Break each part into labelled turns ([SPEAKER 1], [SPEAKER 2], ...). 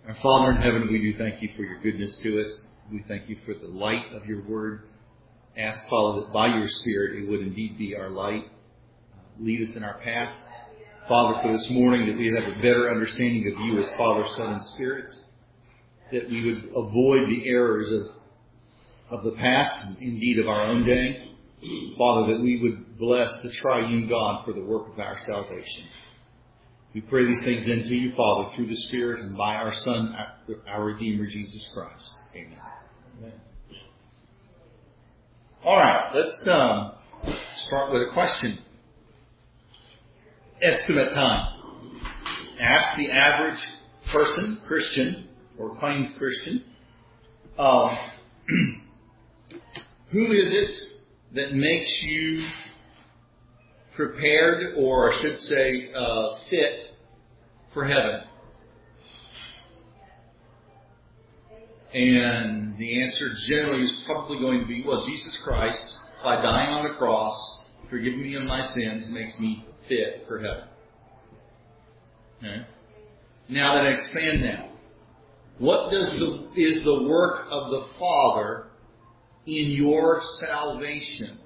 [SPEAKER 1] Our Father in heaven, we do thank you for your goodness to us. We thank you for the light of your word. Ask, Father, that by your Spirit it would indeed be our light. Lead us in our path. Father, for this morning, that we have a better understanding of you as Father, Son, and Spirit. That we would avoid the errors of the past and indeed of our own day. Father, that we would bless the triune God for the work of our salvation. We pray these things then to you, Father, through the Spirit and by our Son, our Redeemer, Jesus Christ. Amen. Amen. All right, let's start with a question. Estimate time. Ask the average person, Christian, or claims Christian, who is it that makes you prepared, or I should say, fit for heaven? And the answer generally is probably going to be, well, Jesus Christ, by dying on the cross, forgiving me of my sins, makes me fit for heaven. Okay? Now that I expand now, what is the work of the Father in your salvation?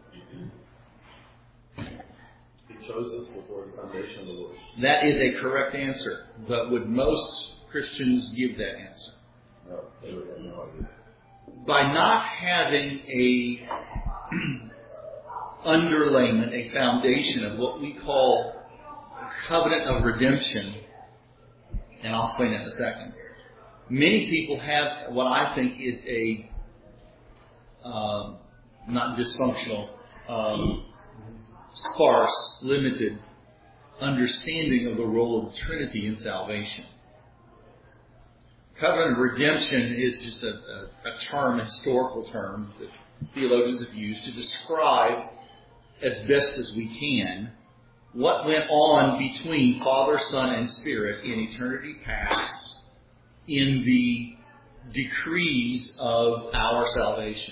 [SPEAKER 2] He chose us before the foundation of the world.
[SPEAKER 1] That is a correct answer. But would most Christians give that answer?
[SPEAKER 2] No, they would have no idea.
[SPEAKER 1] By not having a underlayment, a foundation of what we call covenant of redemption, and I'll explain that in a second. Many people have what I think is a not dysfunctional, sparse, limited understanding of the role of the Trinity in salvation. Covenant of redemption is just a term, a historical term that theologians have used to describe as best as we can what went on between Father, Son, and Spirit in eternity past in the decrees of our salvation.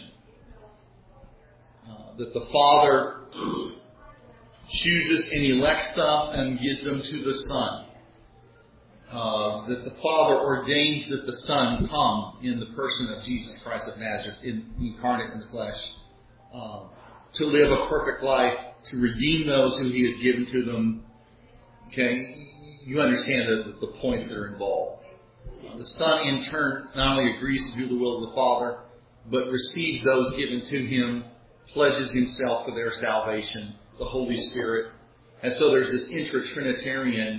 [SPEAKER 1] That the Father chooses and elects them and gives them to the Son. That the Father ordains that the Son come in the person of Jesus Christ of Nazareth, incarnate in the flesh, to live a perfect life, to redeem those who He has given to them. Okay, you understand the points that are involved. The Son, in turn, not only agrees to do the will of the Father, but receives those given to Him, pledges Himself for their salvation, the Holy Spirit. And so there's this intra-Trinitarian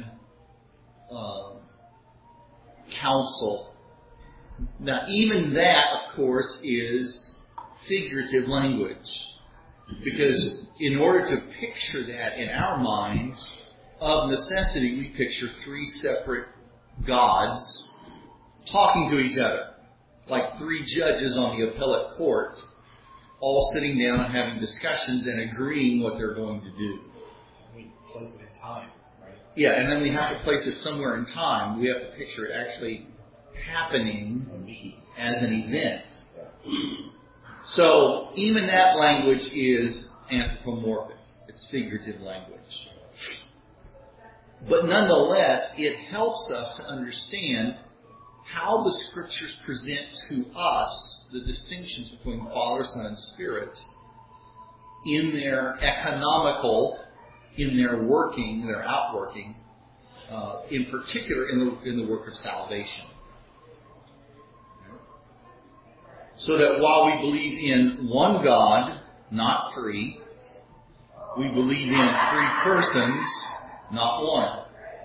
[SPEAKER 1] counsel. Now, even that, of course, is figurative language. Because in order to picture that in our minds, of necessity, we picture three separate gods talking to each other, like three judges on the appellate court, all sitting down and having discussions and agreeing what they're going to do.
[SPEAKER 3] We place it in time, right?
[SPEAKER 1] Yeah, and then we have to place it somewhere in time. We have to picture it actually happening as an event. So even that language is anthropomorphic. It's figurative language. But nonetheless, it helps us to understand how the Scriptures present to us the distinctions between Father, Son, and Spirit in their economical, in their working, their outworking, in particular in the work of salvation. So that while we believe in one God, not three, we believe in three persons, not one.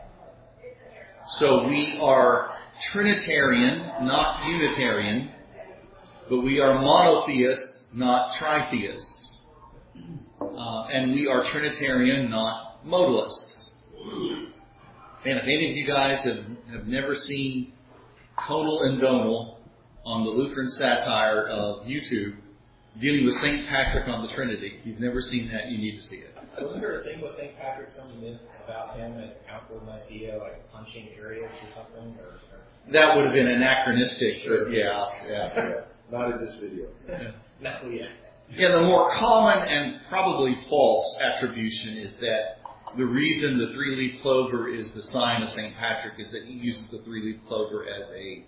[SPEAKER 1] So we are Trinitarian, not Unitarian, but we are monotheists, not tritheists. And we are Trinitarian, not modalists. And if any of you guys have never seen Tonal and Donal on the Lutheran Satire of YouTube, dealing with St. Patrick on the Trinity, if you've never seen that, you need to see it.
[SPEAKER 3] Wasn't there a thing with St. Patrick, some myth about him at the Council of Nicaea, like punching Arius or something? Or...
[SPEAKER 1] That would have been anachronistic, but yeah.
[SPEAKER 2] Not in this video.
[SPEAKER 3] Yeah,
[SPEAKER 1] the more common and probably false attribution is that the reason the three-leaf clover is the sign of St. Patrick is that he uses the three-leaf clover as a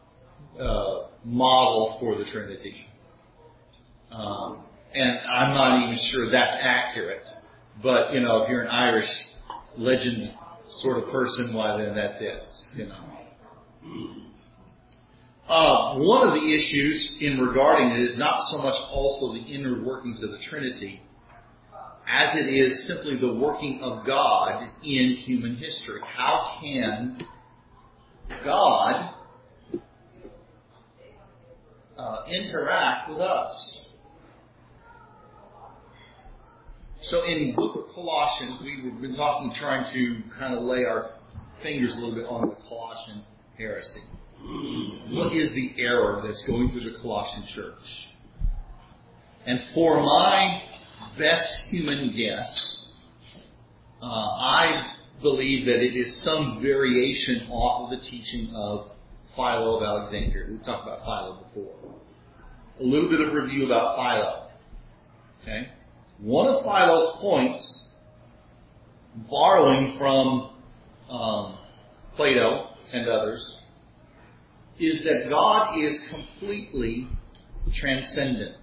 [SPEAKER 1] model for the Trinity. And I'm not even sure that's accurate. But, if you're an Irish legend sort of person, why then that is, One of the issues in regarding it is not so much also the inner workings of the Trinity, as it is simply the working of God in human history. How can God interact with us? So in the book of Colossians, we've been trying to kind of lay our fingers a little bit on the Colossian heresy. What is the error that's going through the Colossian church? And for my best human guess, I believe that it is some variation off of the teaching of Philo of Alexandria. We've talked about Philo before. A little bit of review about Philo. Okay? One of Philo's points, borrowing from Plato and others, is that God is completely transcendent.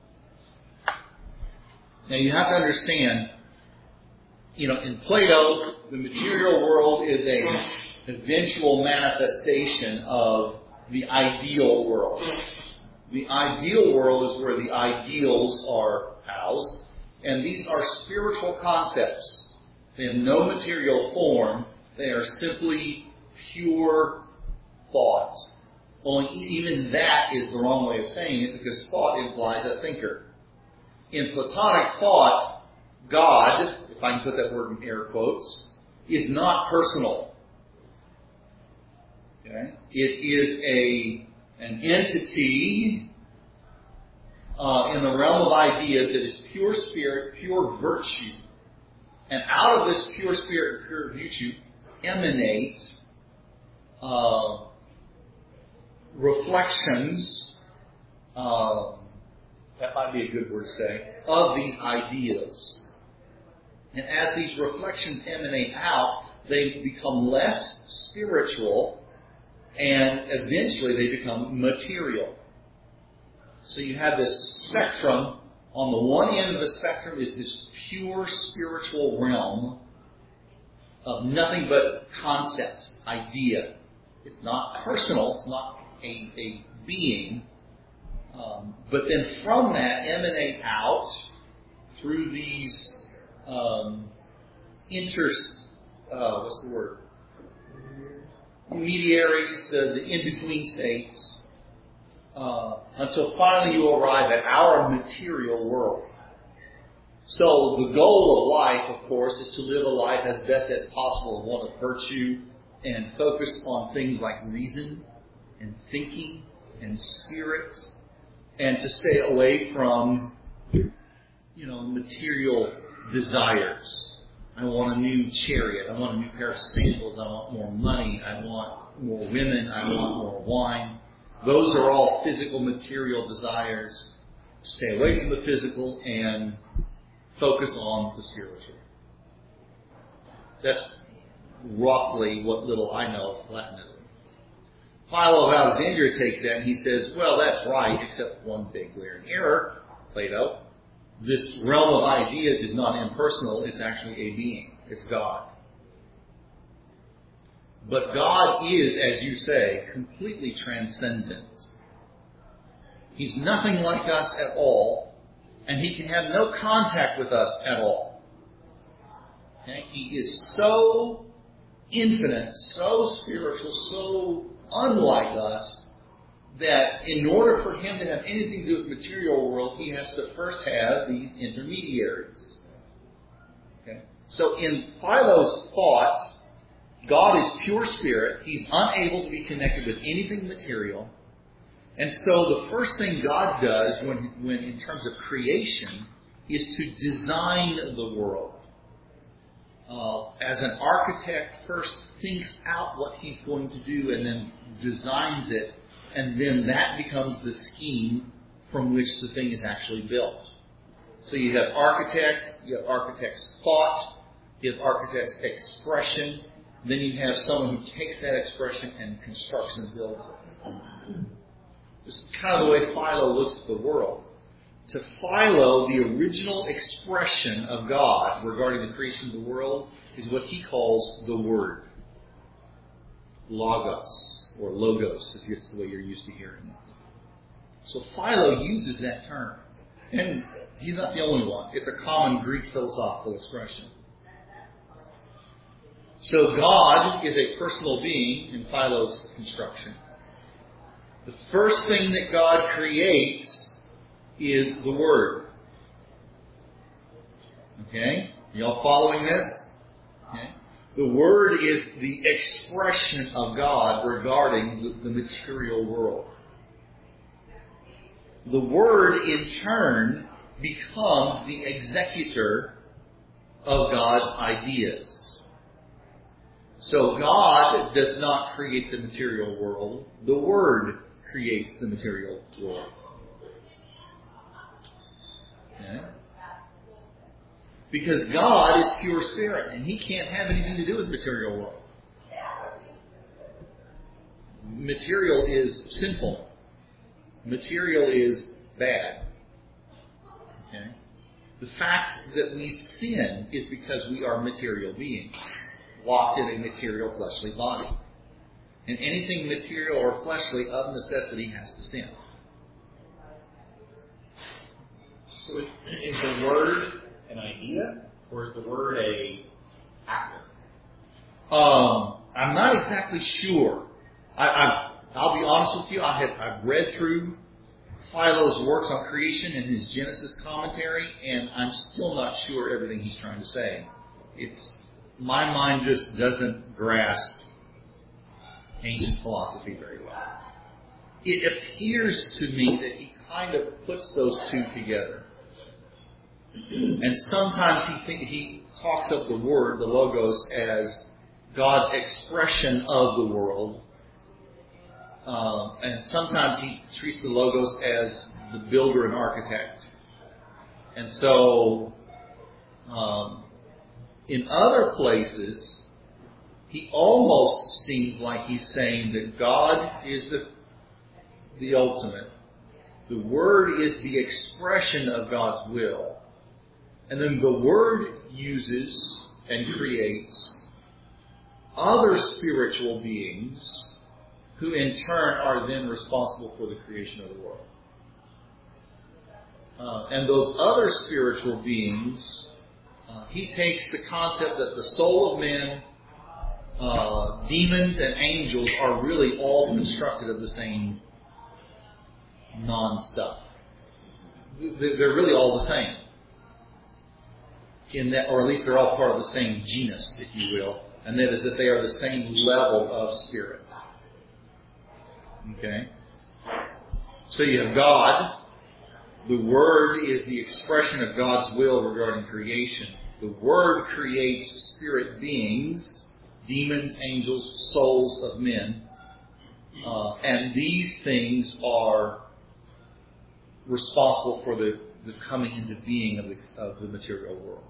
[SPEAKER 1] Now you have to understand, in Plato, the material world is an eventual manifestation of the ideal world. The ideal world is where the ideals are housed, and these are spiritual concepts. They have no material form. They are simply pure thought. Only even that is the wrong way of saying it, because thought implies a thinker. In Platonic thought, God, if I can put that word in air quotes, is not personal. Okay? It is an entity in the realm of ideas that is pure spirit, pure virtue. And out of this pure spirit and pure virtue emanate reflections, that might be a good word to say, of these ideas. And as these reflections emanate out, they become less spiritual, and eventually they become material. So you have this spectrum. On the one end of the spectrum is this pure spiritual realm of nothing but concept, idea. It's not personal, it's not a being. But then from that emanate out through these intermediaries, the in-between states, until finally you arrive at our material world. So the goal of life, of course, is to live a life as best as possible, one of virtue, and focused on things like reason and thinking and spirit, and to stay away from, material desires. I want a new chariot. I want a new pair of sandals. I want more money. I want more women. I want more wine. Those are all physical, material desires. Stay away from the physical and focus on the spiritual. That's roughly what little I know of Platonism. Philo of Alexandria takes that and he says, well, that's right, except one big glaring error, Plato. This realm of ideas is not impersonal, it's actually a being. It's God. But God is, as you say, completely transcendent. He's nothing like us at all, and he can have no contact with us at all. Okay? He is so infinite, so spiritual, so unlike us, that in order for him to have anything to do with the material world, he has to first have these intermediaries. Okay? So in Philo's thought, God is pure spirit. He's unable to be connected with anything material. And so the first thing God does when in terms of creation is to design the world. As an architect first thinks out what he's going to do and then designs it, and then that becomes the scheme from which the thing is actually built. So you have architect's thought, You have architect's expression. Then you have someone who takes that expression and constructs and builds it. This is kind of the way Philo looks at the world. To Philo, the original expression of God regarding the creation of the world is what he calls the Word. Logos, or logos, if it's the way you're used to hearing it. So Philo uses that term. And he's not the only one. It's a common Greek philosophical expression. So God is a personal being in Philo's construction. The first thing that God creates is the Word. Okay? Y'all following this? Okay. The Word is the expression of God regarding the material world. The Word, in turn, becomes the executor of God's ideas. So God does not create the material world. The Word creates the material world. Okay? Because God is pure spirit, and He can't have anything to do with the material world. Material is sinful. Material is bad. Okay? The fact that we sin is because we are material beings, locked in a material fleshly body. And anything material or fleshly of necessity has to sin.
[SPEAKER 3] So is the Word an idea, or is the Word a actor?
[SPEAKER 1] I'm not exactly sure. I'll be honest with you. I've read through Philo's works on creation and his Genesis commentary, and I'm still not sure everything he's trying to say. My mind just doesn't grasp ancient philosophy very well. It appears to me that he kind of puts those two together. And sometimes he talks of the Word, the Logos, as God's expression of the world. And sometimes he treats the Logos as the builder and architect. And so, in other places, he almost seems like he's saying that God is the ultimate. The Word is the expression of God's will. And then the Word uses and creates other spiritual beings who in turn are then responsible for the creation of the world. And those other spiritual beings, he takes the concept that the soul of men, demons and angels are really all constructed of the same non-stuff. They're really all the same. In that, or at least they're all part of the same genus, if you will. And that is that they are the same level of spirit. Okay? So you have God. The Word is the expression of God's will regarding creation. The Word creates spirit beings, demons, angels, souls of men. And these things are responsible for the coming into being of the material world.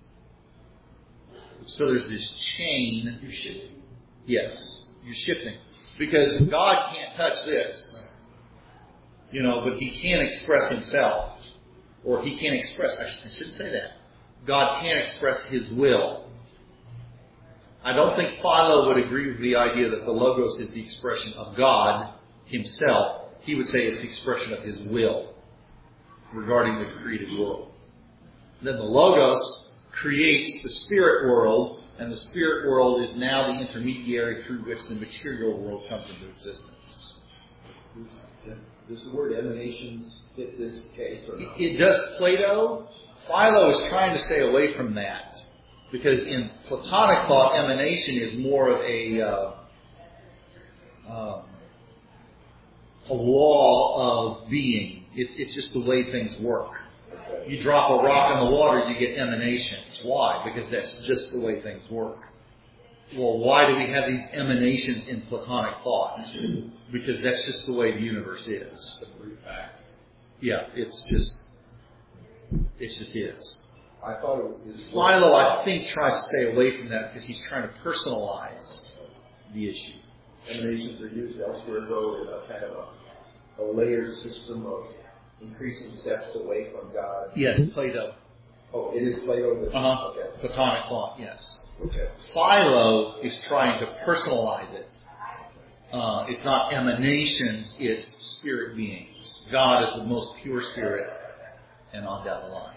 [SPEAKER 1] So there's this chain.
[SPEAKER 3] You're shifting.
[SPEAKER 1] Yes, you're shifting. Because God can't touch this. But He can express Himself. Or He can express, I shouldn't say that. God can express His will. I don't think Philo would agree with the idea that the Logos is the expression of God Himself. He would say it's the expression of His will regarding the created world. Then the Logos creates the spirit world, and the spirit world is now the intermediary through which the material world comes into existence.
[SPEAKER 2] Does the word emanations fit this case or not?
[SPEAKER 1] It does. Plato, Philo is trying to stay away from that, because in Platonic thought, emanation is more of a law of being. It's just the way things work. You drop a rock in the water, you get emanations. Why? Because that's just the way things work. Well, why do we have these emanations in Platonic thought? Because that's just the way the universe is.
[SPEAKER 3] It's a brute fact.
[SPEAKER 1] Yeah, it's just is.
[SPEAKER 2] I thought it was...
[SPEAKER 1] Philo, I think, tries to stay away from that because he's trying to personalize the issue.
[SPEAKER 2] Emanations are used elsewhere, though, in a kind of a layered system of increasing steps away from God.
[SPEAKER 1] Yes, Plato.
[SPEAKER 2] Oh, it is Plato?
[SPEAKER 1] Okay. Platonic thought, yes.
[SPEAKER 2] Okay.
[SPEAKER 1] Philo is trying to personalize it. It's not emanations, it's spirit beings. God is the most pure spirit, and on down the line.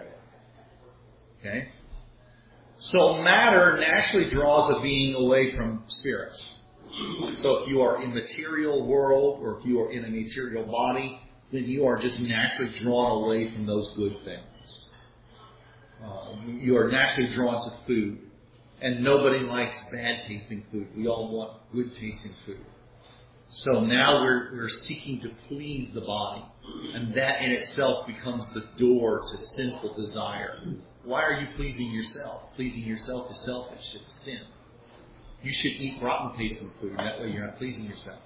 [SPEAKER 1] Okay? So matter naturally draws a being away from spirit. So if you are in material world, or if you are in a material body, then you are just naturally drawn away from those good things. You are naturally drawn to food. And nobody likes bad tasting food. We all want good tasting food. So now we're seeking to please the body. And that in itself becomes the door to sinful desire. Why are you pleasing yourself? Pleasing yourself is selfish. It's sin. You should eat rotten tasting food. That way you're not pleasing yourself.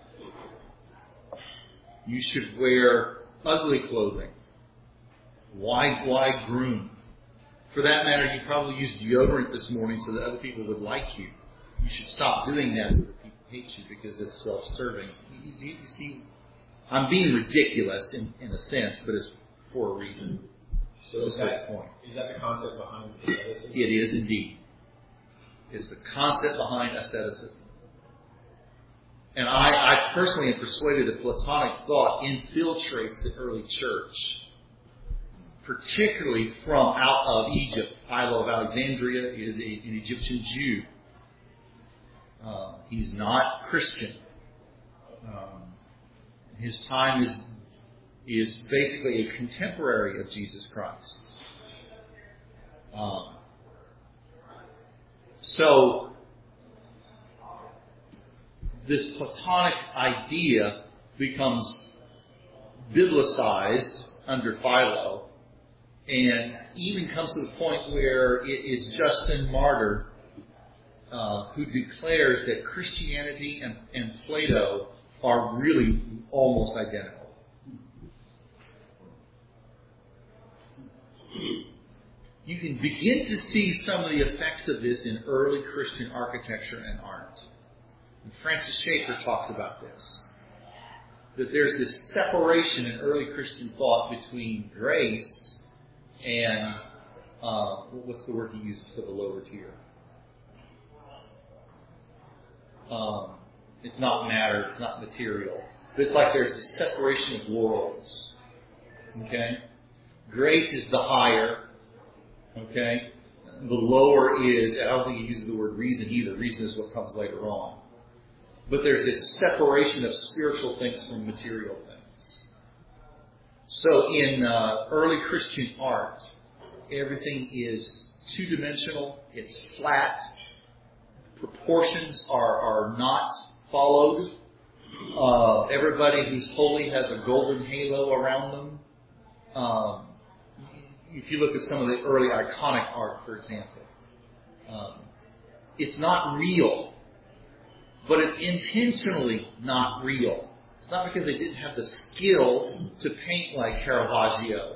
[SPEAKER 1] You should wear ugly clothing. Why groom? For that matter, you probably used deodorant this morning so that other people would like you. You should stop doing that so that people hate you because it's self-serving. You see, I'm being ridiculous in a sense, but it's for a reason.
[SPEAKER 3] So is that the concept behind asceticism?
[SPEAKER 1] It is indeed. It's the concept behind asceticism. And I personally am persuaded that Platonic thought infiltrates the early church, particularly from out of Egypt. Philo of Alexandria is an Egyptian Jew. He's not Christian. His time is basically a contemporary of Jesus Christ. So this Platonic idea becomes biblicized under Philo, and even comes to the point where it is Justin Martyr who declares that Christianity and Plato are really almost identical. You can begin to see some of the effects of this in early Christian architecture and art. And Francis Schaeffer talks about this. That there's this separation in early Christian thought between grace and, what's the word he uses for the lower tier? It's not matter, it's not material. But it's like there's a separation of worlds. Okay? Grace is the higher. Okay? The lower is, I don't think he uses the word reason either. Reason is what comes later on. But there's this separation of spiritual things from material things. So in early Christian art, everything is two-dimensional, it's flat, proportions are not followed. Everybody who's holy has a golden halo around them. If you look at some of the early iconic art, for example, it's not real, but it's intentionally not real. It's not because they didn't have the skill to paint like Caravaggio,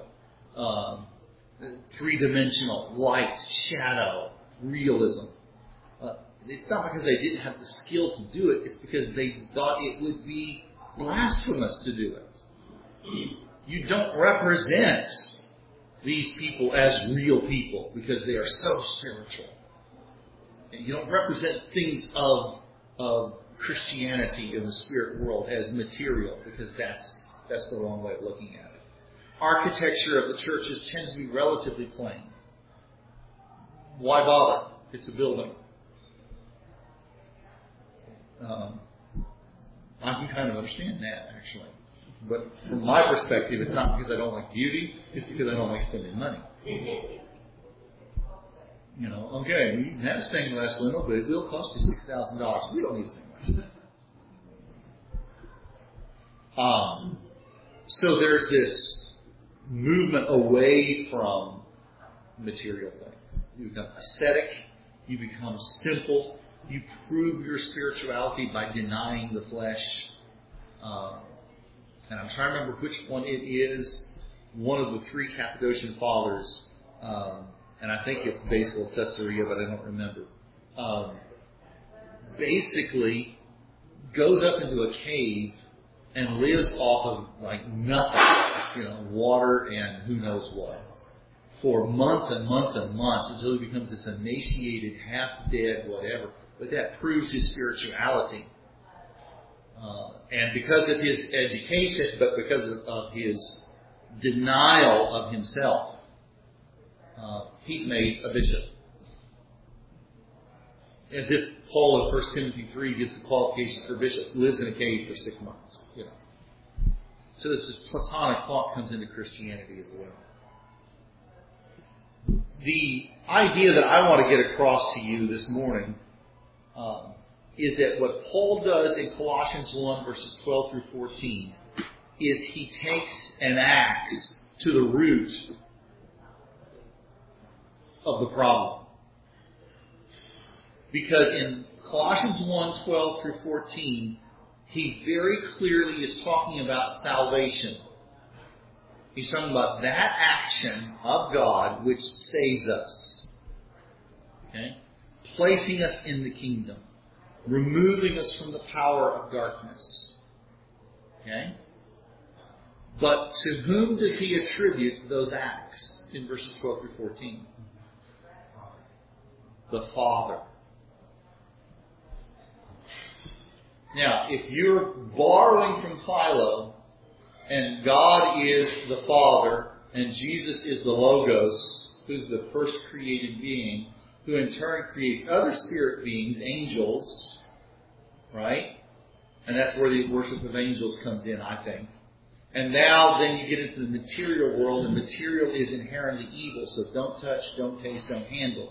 [SPEAKER 1] three-dimensional, light, shadow, realism. It's not because they didn't have the skill to do it. It's because they thought it would be blasphemous to do it. You don't represent these people as real people because they are so spiritual. You don't represent things of Christianity in the spirit world as material because that's the wrong way of looking at it. Architecture of the churches tends to be relatively plain. Why bother? It's a building. I can kind of understand that, actually. But from my perspective, it's not because I don't like beauty, it's because I don't like spending money. You know, okay, you can have a stained glass window, but it will cost you $6,000. We don't need stained glass. So there's this movement away from material things. You become ascetic, you become simple, you prove your spirituality by denying the flesh. And I'm trying to remember which one it is. One of the three Cappadocian fathers, I and I think it's basal Caesarea, but I don't remember. Basically, goes up into a cave and lives off of like nothing, water and who knows what, for months and months and months until he becomes this emaciated, half-dead, whatever. But that proves his spirituality. And because of his education, but because of his denial of himself, he's made a bishop. As if Paul in 1 Timothy 3 gives the qualifications for bishop, lives in a cave for 6 months. So this is Platonic thought comes into Christianity as well. The idea that I want to get across to you this morning is that what Paul does in Colossians 1 verses 12 through 14 is he takes an axe to the root of the problem. Because in Colossians 1, 12 through 14, he very clearly is talking about salvation. He's talking about that action of God which saves us. Okay? Placing us in the kingdom. Removing us from the power of darkness. Okay? But to whom does he attribute those acts in verses 12 through 14? The Father. Now, if you're borrowing from Philo, and God is the Father, and Jesus is the Logos, who's the first created being, who in turn creates other spirit beings, angels, right? And that's where the worship of angels comes in, I think. And now then you get into the material world, and material is inherently evil, so don't touch, don't taste, don't handle.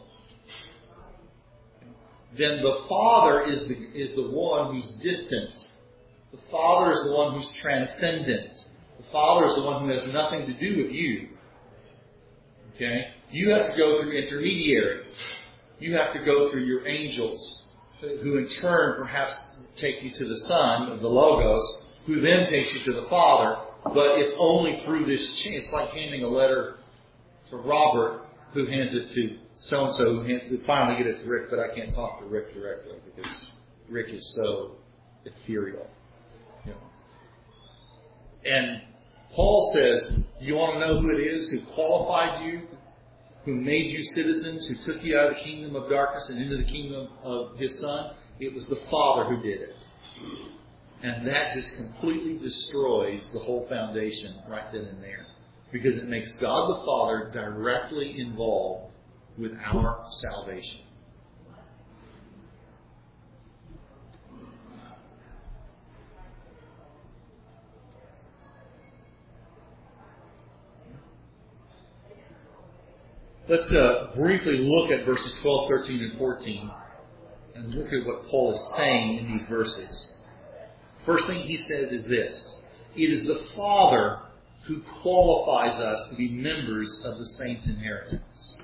[SPEAKER 1] Then the Father is the one who's distant. The Father is the one who's transcendent. The Father is the one who has nothing to do with you. Okay? You have to go through intermediaries. You have to go through your angels, who in turn perhaps take you to the Son of the Logos, who then takes you to the Father. But it's only through this chain. It's like handing a letter to Robert, who hands it to so-and-so, who finally get it to Rick, but I can't talk to Rick directly because Rick is so ethereal. And Paul says, you want to know who it is who qualified you, who made you citizens, who took you out of the kingdom of darkness and into the kingdom of His Son? It was the Father who did it. And that just completely destroys the whole foundation right then and there. Because it makes God the Father directly involved with our salvation. Let's briefly look at verses 12, 13, and 14 and look at what Paul is saying in these verses. First thing he says is this: it is the Father who qualifies us to be members of the saints' inheritance.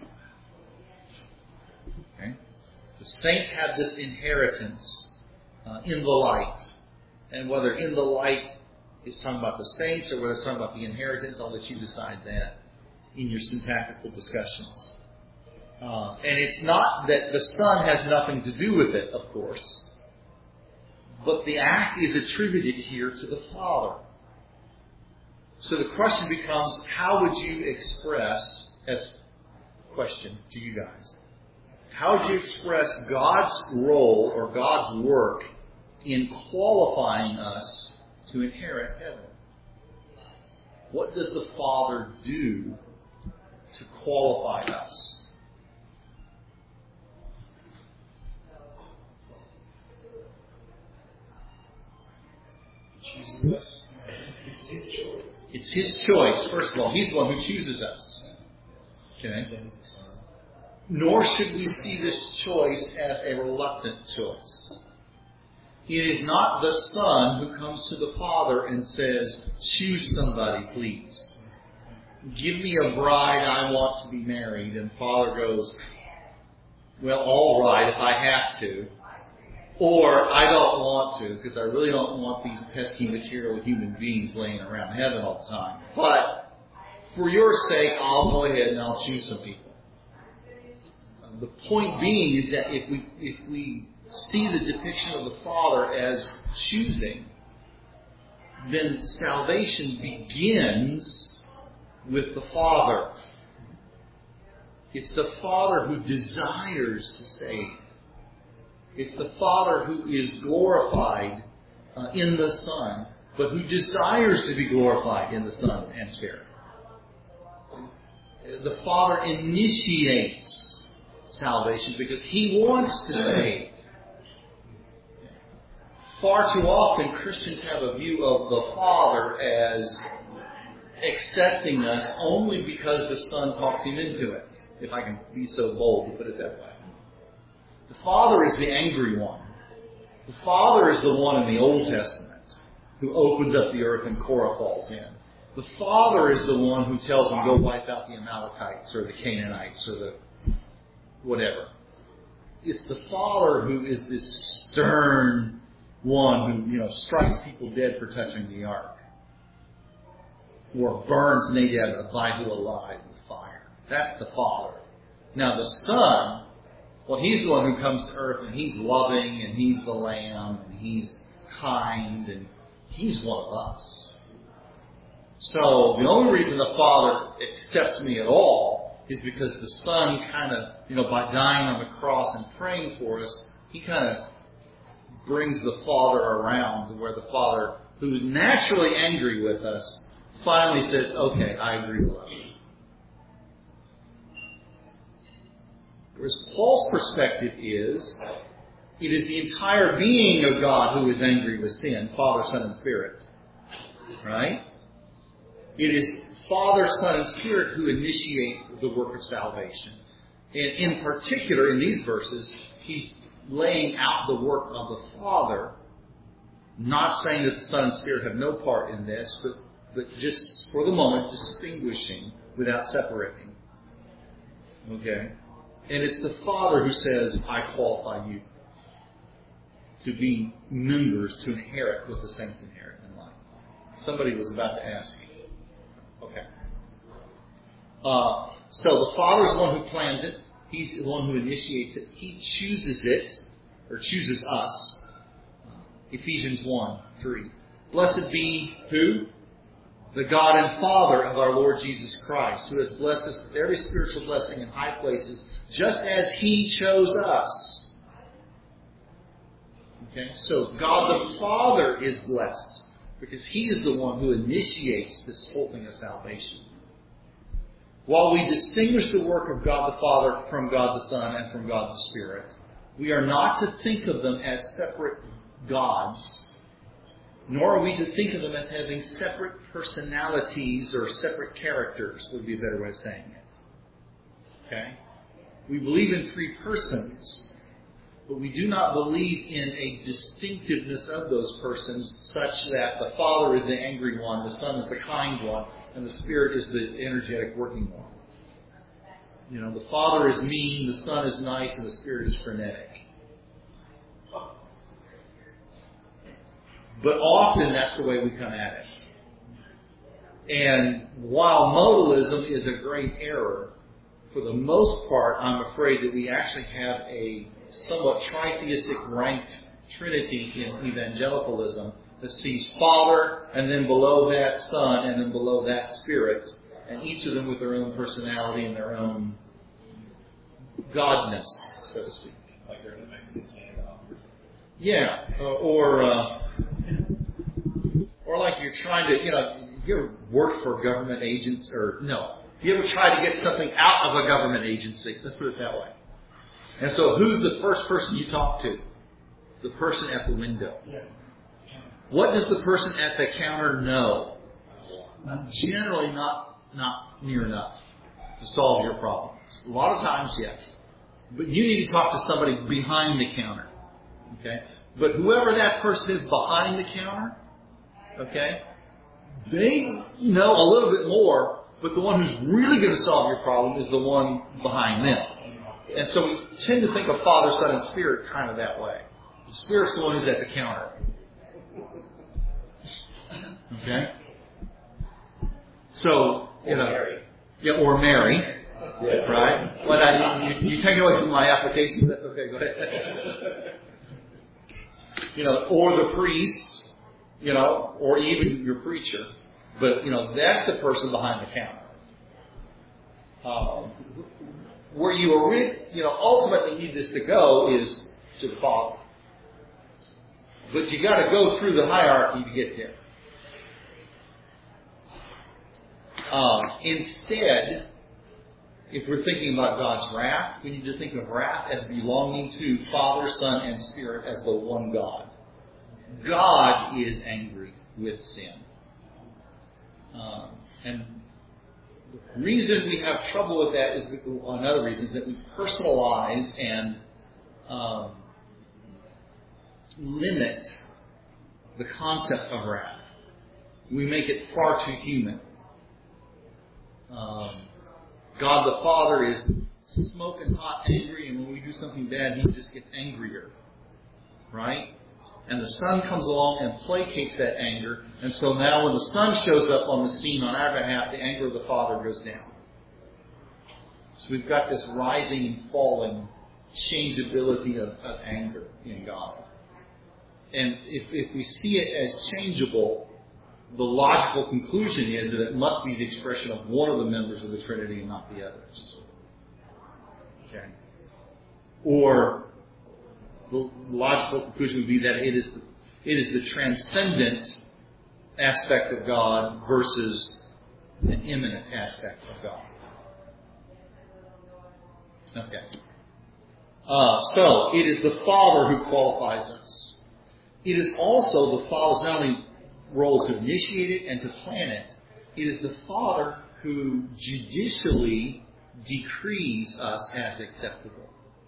[SPEAKER 1] Okay? The saints have this inheritance in the light. And whether in the light is talking about the saints or whether it's talking about the inheritance, I'll let you decide that in your syntactical discussions. And it's not that the Son has nothing to do with it, of course. But the act is attributed here to the Father. So the question becomes, how would you express, as a question to you guys, how would you express God's role or God's work in qualifying us to inherit heaven? What does the Father do to qualify us?
[SPEAKER 3] Choosing us. It's His choice.
[SPEAKER 1] It's His choice, first of all. He's the one who chooses us. Okay? Nor should we see this choice as a reluctant choice. It is not the Son who comes to the Father and says, choose somebody, please. Give me a bride, I want to be married. And Father goes, well, all right, if I have to. Or, I don't want to, because I really don't want these pesky material human beings laying around heaven all the time. But, for your sake, I'll go ahead and I'll choose some people. The point being is that if we see the depiction of the Father as choosing, then salvation begins with the Father. It's the Father who desires to save. It's the Father who is glorified in the Son, but who desires to be glorified in the Son and Spirit. The Father initiates salvation because He wants to save. Far too often, Christians have a view of the Father as accepting us only because the Son talks Him into it, if I can be so bold to put it that way. The Father is the angry one. The Father is the one in the Old Testament who opens up the earth and Korah falls in. The Father is the one who tells them, go wipe out the Amalekites or the Canaanites or the whatever. It's the Father who is this stern one who, strikes people dead for touching the ark, or burns Nadab and Abihu alive with fire. That's the Father. Now the Son, well, He's the one who comes to earth, and He's loving, and He's the Lamb, and He's kind, and He's one of us. So the only reason the Father accepts me at all is because the Son kind of, by dying on the cross and praying for us, He kind of brings the Father around to where the Father, who's naturally angry with us, finally says, okay, I agree to love you. Whereas Paul's perspective is, it is the entire being of God who is angry with sin, Father, Son, and Spirit. Right? It is Father, Son, and Spirit who initiate the work of salvation. And in particular, in these verses, he's laying out the work of the Father, not saying that the Son and Spirit have no part in this, but just for the moment distinguishing without separating. Okay? And it's the Father who says, I qualify you to be members, to inherit what the saints inherit in life. Somebody was about to ask. Okay. So the Father is the one who plans it. He's the one who initiates it. He chooses it, or chooses us. Ephesians 1:3. Blessed be who? The God and Father of our Lord Jesus Christ, who has blessed us with every spiritual blessing in high places, just as He chose us. Okay? So God the Father is blessed, because He is the one who initiates this whole thing of salvation. While we distinguish the work of God the Father from God the Son and from God the Spirit, we are not to think of them as separate gods, nor are we to think of them as having separate personalities or separate characters, would be a better way of saying it. Okay? We believe in three persons, but we do not believe in a distinctiveness of those persons such that the Father is the angry one, the Son is the kind one, and the Spirit is the energetic working one. The Father is mean, the Son is nice, and the Spirit is frenetic. But often that's the way we come at it. And while modalism is a great error, for the most part, I'm afraid that we actually have a somewhat tritheistic ranked trinity in evangelicalism that sees Father, and then below that Son, and then below that Spirit, and each of them with their own personality and their own godness, so to speak.
[SPEAKER 3] Like they're in a Mexican standoff.
[SPEAKER 1] Yeah, or like you're trying to, you ever work for government agents, or no? You ever try to get something out of a government agency? Let's put it that way. And so who's the first person you talk to? The person at the window.
[SPEAKER 3] Yeah.
[SPEAKER 1] What does the person at the counter know? Generally not near enough to solve your problems. A lot of times, yes. But you need to talk to somebody behind the counter. Okay? But whoever that person is behind the counter, okay, they know a little bit more, but the one who's really going to solve your problem is the one behind them. And so we tend to think of Father, Son, and Spirit kind of that way. The Spirit's the one who's at the counter. Okay? So,
[SPEAKER 3] Or Mary.
[SPEAKER 1] Yeah, or Mary.
[SPEAKER 2] Yeah.
[SPEAKER 1] Right? Well, you take it away from my application, that's okay, go ahead. Or the priest, or even your preacher. But, that's the person behind the counter. Where you ultimately need this to go is to the Father. But you got to go through the hierarchy to get there. Instead, if we're thinking about God's wrath, we need to think of wrath as belonging to Father, Son, and Spirit as the one God. God is angry with sin. And the reason we have trouble with that is another reason is that we personalize and limit the concept of wrath. We make it far too human. God the Father is smoking hot, angry, and when we do something bad, He just gets angrier. Right? And the Son comes along and placates that anger, and so now when the Son shows up on the scene on our behalf, the anger of the Father goes down. So we've got this rising and falling changeability of anger in God. And if we see it as changeable, the logical conclusion is that it must be the expression of one of the members of the Trinity and not the others. Okay? Or the logical conclusion would be that it is the transcendent aspect of God versus the immanent aspect of God. Okay. So, it is the Father who qualifies us. It is also the Father's not only role to initiate it and to plan it. It is the Father who judicially decrees us as acceptable.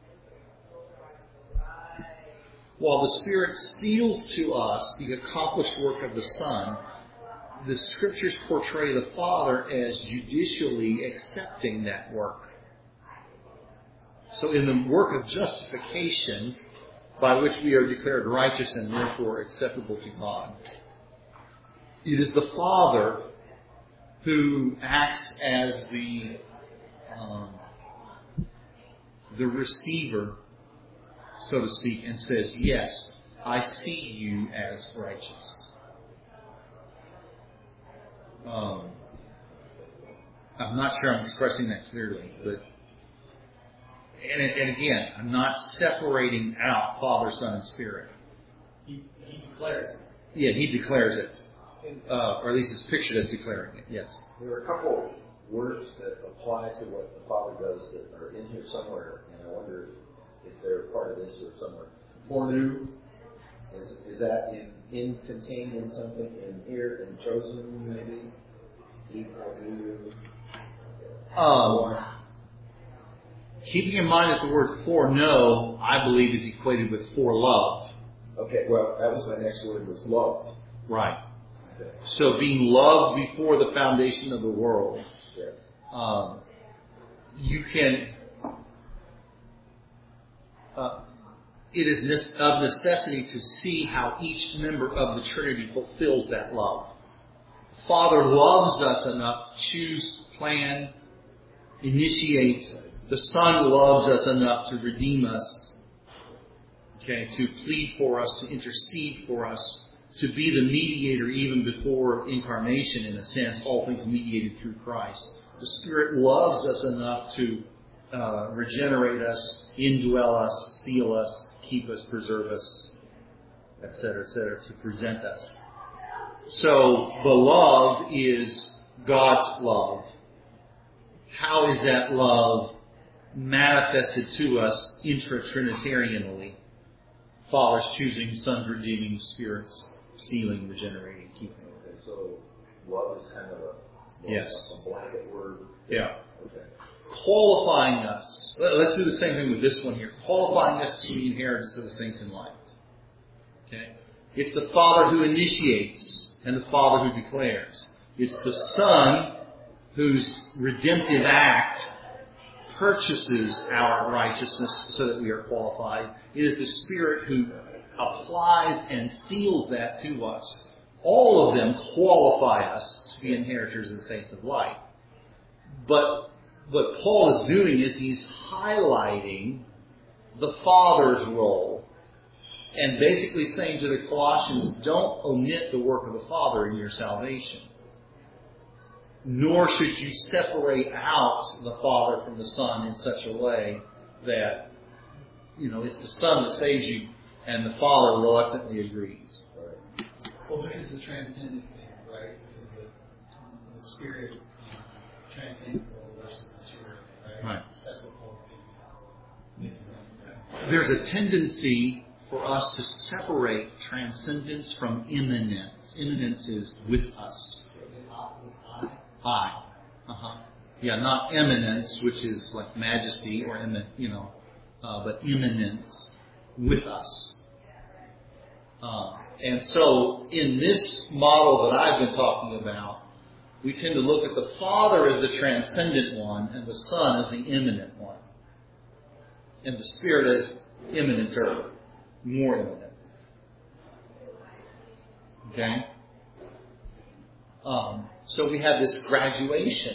[SPEAKER 1] While the Spirit seals to us the accomplished work of the Son, the Scriptures portray the Father as judicially accepting that work. So in the work of justification, by which we are declared righteous and therefore acceptable to God, it is the Father who acts as the receiver, so to speak, and says, yes, I see you as righteous. I'm not sure I'm expressing that clearly, but and again, I'm not separating out Father, Son, and Spirit.
[SPEAKER 3] He declares it.
[SPEAKER 1] Yeah, He declares it. Or at least it's pictured as declaring it, yes.
[SPEAKER 2] There are a couple words that apply to what the Father does that are in here somewhere, and I wonder if they're part of this or somewhere. Foreknew, is that in contained in something in here, in chosen maybe? He foreknew.
[SPEAKER 1] Keeping in mind that the word foreknow, I believe, is equated with foreloved.
[SPEAKER 2] Okay, well, that was my next word, was loved.
[SPEAKER 1] Right.
[SPEAKER 2] Okay.
[SPEAKER 1] So being loved before the foundation of the world,
[SPEAKER 2] Yes.
[SPEAKER 1] you can. It is of necessity to see how each member of the Trinity fulfills that love. Father loves us enough to choose, plan, initiate. The Son loves us enough to redeem us, okay, to plead for us, to intercede for us, to be the mediator even before incarnation, in a sense, all things mediated through Christ. The Spirit loves us enough to regenerate us, indwell us, seal us, keep us, preserve us, etc., to present us. So the love is God's love. How is that love manifested to us intra-Trinitarianally? Fathers choosing, Sons redeeming, Spirits sealing, regenerating, keeping.
[SPEAKER 2] Okay, so love is kind of a blanket word.
[SPEAKER 1] Yeah.
[SPEAKER 2] Okay.
[SPEAKER 1] Qualifying us. Let's do the same thing with this one here. Qualifying us to the inheritance of the saints in light. Okay? It's the Father who initiates and the Father who declares. It's the Son whose redemptive act purchases our righteousness so that we are qualified. It is the Spirit who applies and seals that to us. All of them qualify us to be inheritors of the saints of light. But what Paul is doing is he's highlighting the Father's role and basically saying to the Colossians, don't omit the work of the Father in your salvation. Nor should you separate out the Father from the Son in such a way that, it's the Son that saves you and the Father reluctantly agrees.
[SPEAKER 4] Well, because the transcendent thing, right? Because the Spirit transcends the versus material, right?
[SPEAKER 1] Right.
[SPEAKER 4] That's what Paul's thinking.
[SPEAKER 1] There's a tendency for us to separate transcendence from immanence. Immanence is with us. I. Yeah, not eminence, which is like majesty or but immanence with us. And so, in this model that I've been talking about, we tend to look at the Father as the transcendent one and the Son as the immanent one. And the Spirit as immanenter, more immanent. Okay? So we have this graduation,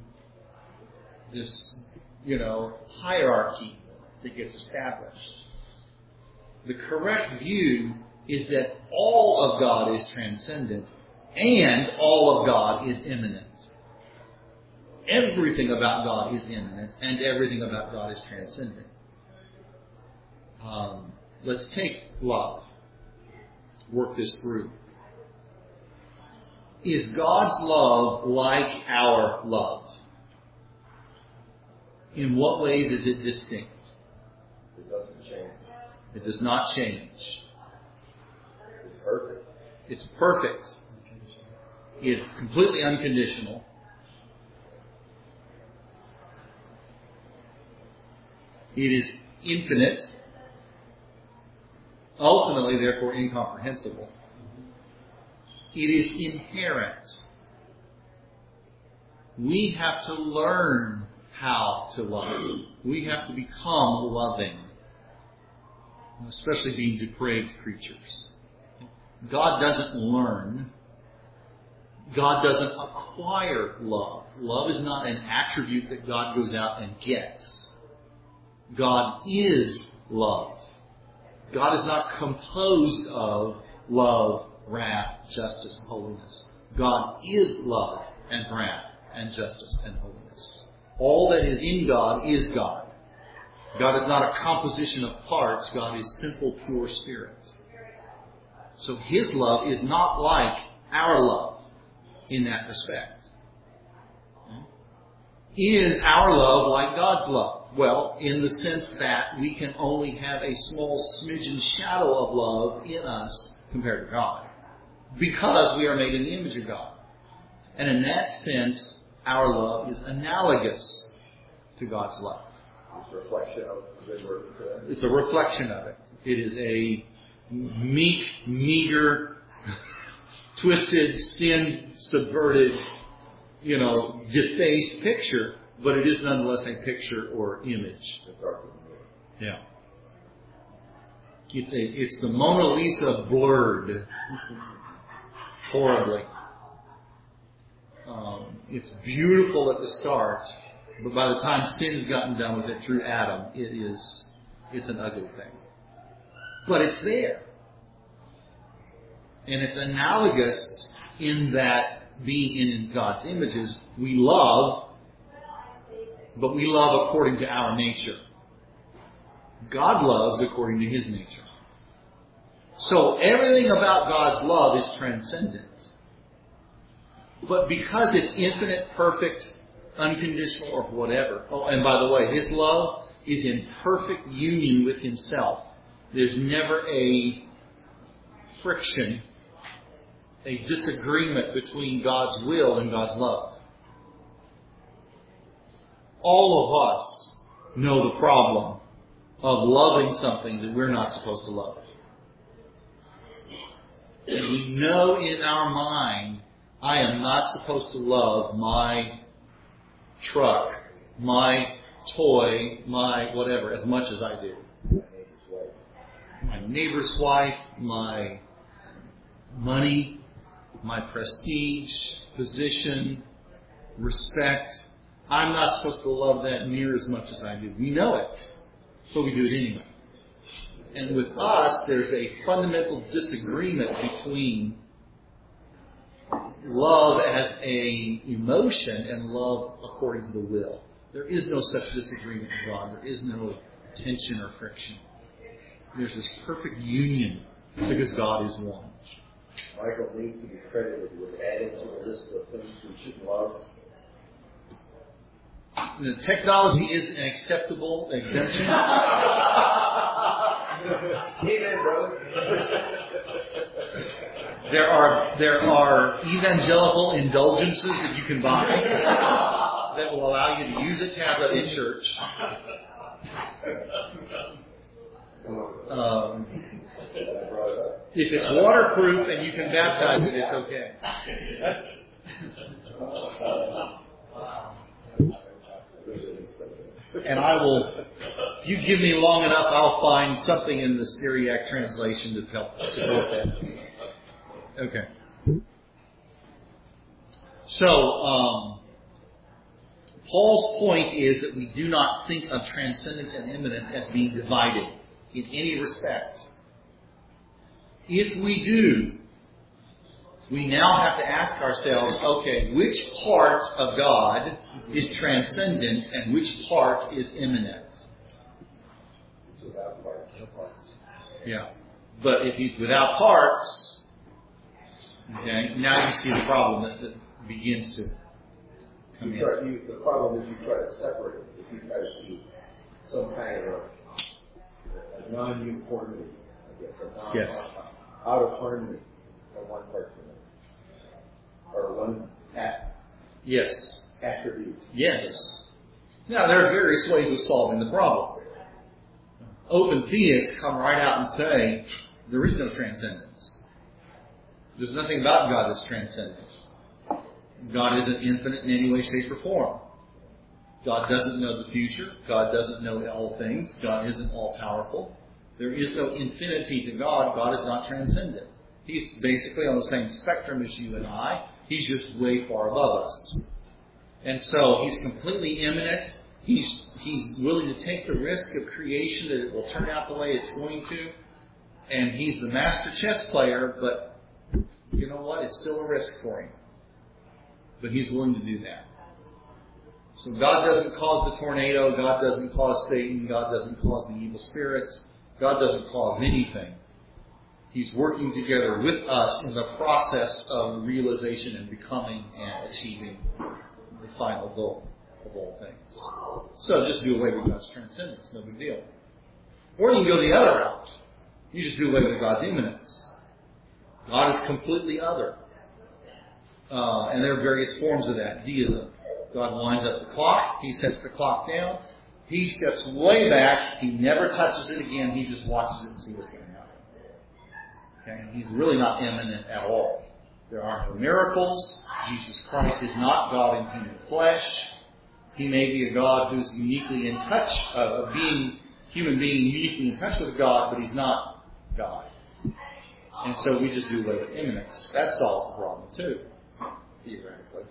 [SPEAKER 1] this, hierarchy that gets established. The correct view is that all of God is transcendent and all of God is immanent. Everything about God is immanent and everything about God is transcendent. Let's take love. Work this through. Is God's love like our love? In what ways is it distinct?
[SPEAKER 2] It doesn't change.
[SPEAKER 1] It does not change.
[SPEAKER 2] It's perfect.
[SPEAKER 1] It's perfect. It's completely unconditional. It is infinite. Ultimately, therefore, incomprehensible. It is inherent. We have to learn how to love. We have to become loving, especially being depraved creatures. God doesn't learn. God doesn't acquire love. Love is not an attribute that God goes out and gets. God is love. God is not composed of love, wrath, justice, and holiness. God is love and wrath and justice and holiness. All that is in God is God. God is not a composition of parts. God is simple, pure spirit. So His love is not like our love in that respect. Is our love like God's love? Well, in the sense that we can only have a small smidgen shadow of love in us compared to God, because we are made in the image of God. And in that sense, our love is analogous to God's love.
[SPEAKER 2] It's a reflection of the good word for that.
[SPEAKER 1] It's a reflection of it. It is a meek, meager, twisted, sin-subverted, defaced picture, but it is nonetheless a picture or image. Yeah. It's the Mona Lisa blurred horribly. It's beautiful at the start, but by the time sin's gotten done with it through Adam, it's an ugly thing. But it's there. And it's analogous in that being in God's images, we love, but we love according to our nature. God loves according to His nature. So everything about God's love is transcendent. But because it's infinite, perfect, unconditional, or whatever. Oh, and by the way, His love is in perfect union with Himself. There's never a friction, a disagreement between God's will and God's love. All of us know the problem of loving something that we're not supposed to love. And we know in our mind, I am not supposed to love my truck, my toy, my whatever, as much as I do. My neighbor's wife, my money, my prestige, position, respect. I'm not supposed to love that near as much as I do. We know it, but we do it anyway. And with us, there's a fundamental disagreement between love as a emotion and love according to the will. There is no such disagreement with God. There is no tension or friction. There's this perfect union because God is one.
[SPEAKER 2] Michael needs to be credited with adding to the list of things we should love.
[SPEAKER 1] The technology is an acceptable exemption.
[SPEAKER 2] Amen, brother.
[SPEAKER 1] There are evangelical indulgences that you can buy that will allow you to use a tablet in church. If it's waterproof and you can baptize it, it's okay. And I will, if you give me long enough, I'll find something in the Syriac translation to help support that. Okay. So, Paul's point is that we do not think of transcendence and immanence as being divided in any respect. If we do, we now have to ask ourselves, okay, which part of God is transcendent and which part is immanent?
[SPEAKER 2] It's without parts, no parts.
[SPEAKER 1] Yeah. But if he's without parts, okay, now you see the problem that begins to come in.
[SPEAKER 2] The problem is you try to separate it. If you try to see some kind of a non-uniformity, I guess,
[SPEAKER 1] Yes.
[SPEAKER 2] out of harmony from one part to another. Or one
[SPEAKER 1] Yes.
[SPEAKER 2] attribute.
[SPEAKER 1] Yes. Now, there are various ways of solving the problem. Open theists come right out and say, there is no transcendence. There's nothing about God that's transcendent. God isn't infinite in any way, shape, or form. God doesn't know the future. God doesn't know all things. God isn't all-powerful. There is no infinity to God. God is not transcendent. He's basically on the same spectrum as you and I. He's just way far above us. And so he's completely immanent. He's willing to take the risk of creation that it will turn out the way it's going to. And he's the master chess player, but you know what? It's still a risk for him. But he's willing to do that. So God doesn't cause the tornado. God doesn't cause Satan. God doesn't cause the evil spirits. God doesn't cause anything. He's working together with us in the process of realization and becoming and achieving the final goal of all things. So just do away with God's transcendence. No big deal. Or you can go the other route. You just do away with God's immanence. God is completely other. And there are various forms of that. Deism. God winds up the clock. He sets the clock down. He steps way back. He never touches it again. He just watches it and sees what's going to happen. Okay? He's really not immanent at all. There are no miracles. Jesus Christ is not God in human flesh. He may be a God who's uniquely in touch, human being uniquely in touch with God, but he's not God. And so we just do away with immanence. That solves the problem too, theoretically.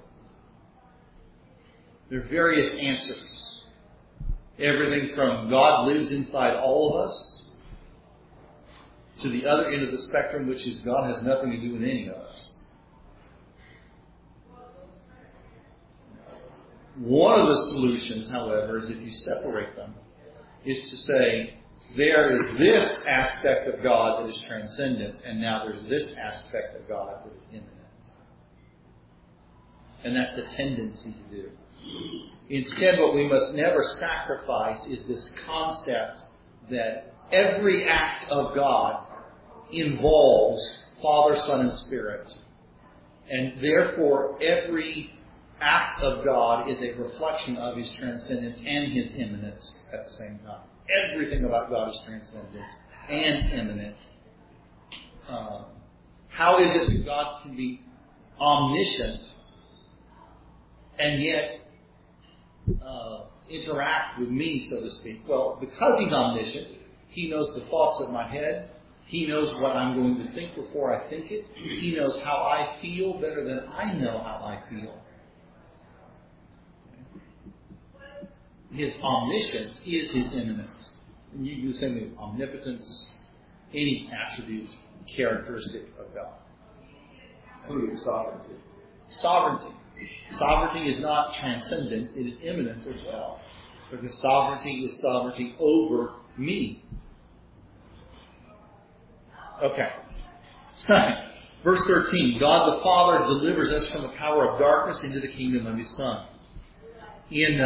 [SPEAKER 1] There are various answers. Everything from God lives inside all of us to the other end of the spectrum, which is God has nothing to do with any of us. One of the solutions, however, is if you separate them, is to say there is this aspect of God that is transcendent, and now there's this aspect of God that is immanent. And that's the tendency to do. Instead, what we must never sacrifice is this concept that every act of God involves Father, Son, and Spirit. And therefore, every act of God is a reflection of His transcendence and His immanence at the same time. Everything about God is transcendent and immanent. How is it that God can be omniscient and yet interact with me, so to speak? Well, because He's omniscient, He knows the thoughts of my head. He knows what I'm going to think before I think it. He knows how I feel better than I know how I feel. His omniscience is His immanence. And you use the same thing as omnipotence, any attribute, characteristic of God.
[SPEAKER 2] Including sovereignty.
[SPEAKER 1] Sovereignty. Sovereignty is not transcendence, it is immanence as well. Because sovereignty is sovereignty over me. Okay. Second, verse 13. God the Father delivers us from the power of darkness into the kingdom of His Son. In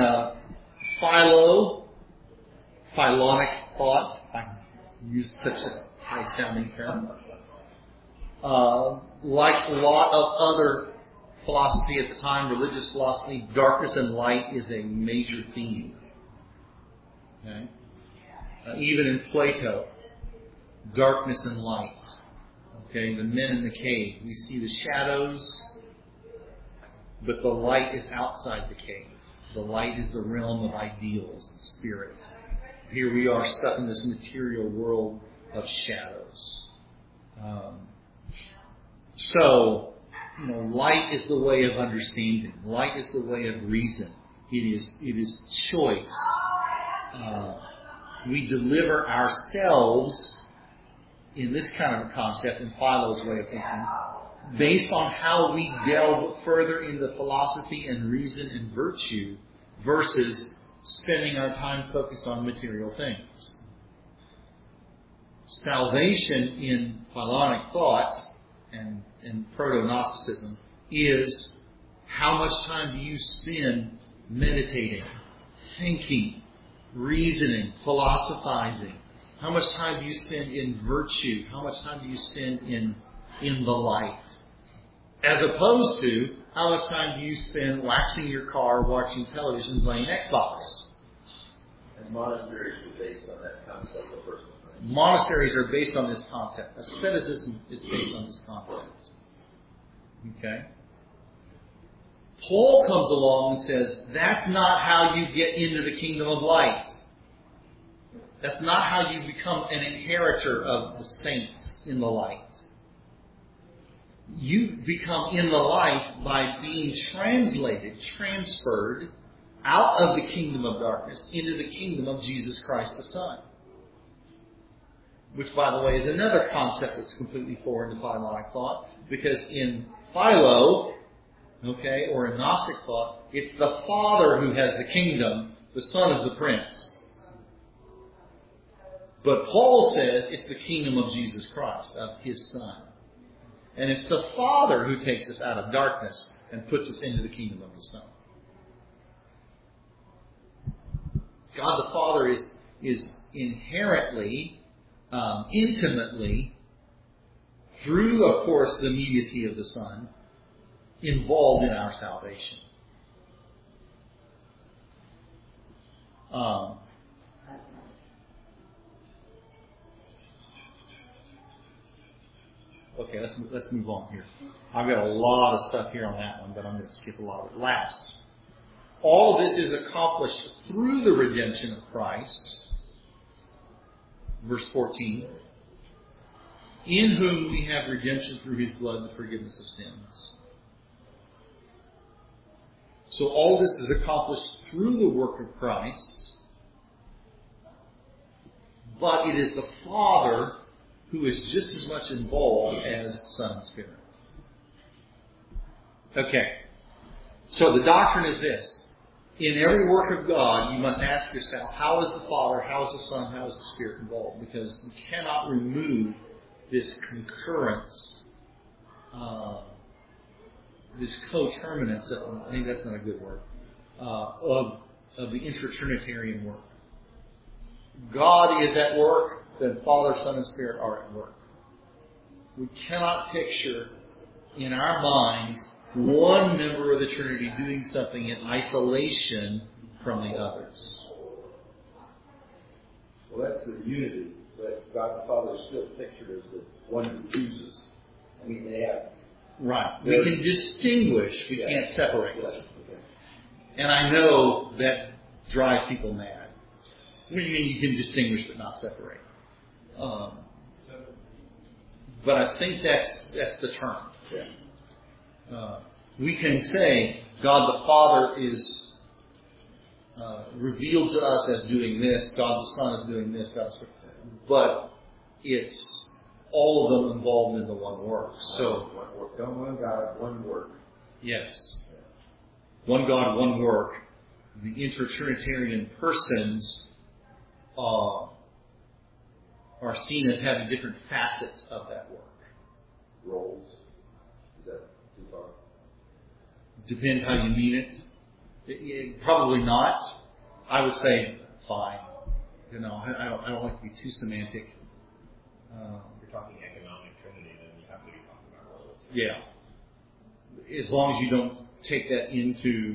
[SPEAKER 1] Philonic thought, I use such a high-sounding term, like a lot of other philosophy at the time, religious philosophy, darkness and light is a major theme. Okay? Even in Plato, darkness and light. Okay, the men in the cave, we see the shadows, but the light is outside the cave. The light is the realm of ideals, spirit. Here we are stuck in this material world of shadows. So, light is the way of understanding. Light is the way of reason. It is choice. We deliver ourselves in this kind of a concept, in Philo's way of thinking, based on how we delve further into philosophy and reason and virtue versus spending our time focused on material things. Salvation in Philonic thought and proto-Gnosticism is how much time do you spend meditating, thinking, reasoning, philosophizing? How much time do you spend in virtue? How much time do you spend in the light? As opposed to, how much time do you spend waxing your car, watching television, playing Xbox?
[SPEAKER 2] And monasteries are based on that concept of personal life.
[SPEAKER 1] Monasteries are based on this concept. Asceticism is based on this concept. Okay? Paul comes along and says, that's not how you get into the kingdom of light. That's not how you become an inheritor of the saints in the light. You become in the light by being transferred out of the kingdom of darkness into the kingdom of Jesus Christ the Son. Which, by the way, is another concept that's completely foreign to Philonic thought, because in Philo, or in Gnostic thought, it's the Father who has the kingdom, the Son is the prince. But Paul says it's the kingdom of Jesus Christ, of His Son. And it's the Father who takes us out of darkness and puts us into the kingdom of the Son. God the Father is inherently, intimately, through, of course, the immediacy of the Son, involved in our salvation. Okay, let's move on here. I've got a lot of stuff here on that one, but I'm going to skip a lot of it. Last. All of this is accomplished through the redemption of Christ. Verse 14. In whom we have redemption through His blood, the forgiveness of sins. So all this is accomplished through the work of Christ. But it is the Father who is just as much involved as Son and Spirit. Okay. So the doctrine is this. In every work of God, you must ask yourself, how is the Father, how is the Son, how is the Spirit involved? Because you cannot remove this concurrence, this coterminance, I think that's not a good word, of the inter-Trinitarian work. God is at work, then Father, Son, and Spirit are at work. We cannot picture in our minds one member of the Trinity doing something in isolation from the others.
[SPEAKER 2] Well, that's the unity, but God the Father is still pictured as the one who chooses. I mean, they have...
[SPEAKER 1] Right. We can distinguish, we can't separate.
[SPEAKER 2] Yes. Okay.
[SPEAKER 1] And I know that drives people mad. What do you mean you can distinguish but not separate? But I think that's the term.
[SPEAKER 2] Yeah.
[SPEAKER 1] We can say God the Father is revealed to us as doing this, God the Son is doing this, God the Spirit. But it's all of them involved in the one work. So,
[SPEAKER 2] one God, one work.
[SPEAKER 1] Yes. One God, one work. The inter-Trinitarian persons are seen as having different facets of that work.
[SPEAKER 2] Roles. Is that too far?
[SPEAKER 1] Depends how you mean it. Probably not. I would say fine. I don't like to be too semantic.
[SPEAKER 3] If you're talking economic trinity, then you have to be talking about roles.
[SPEAKER 1] Yeah. As long as you don't take that into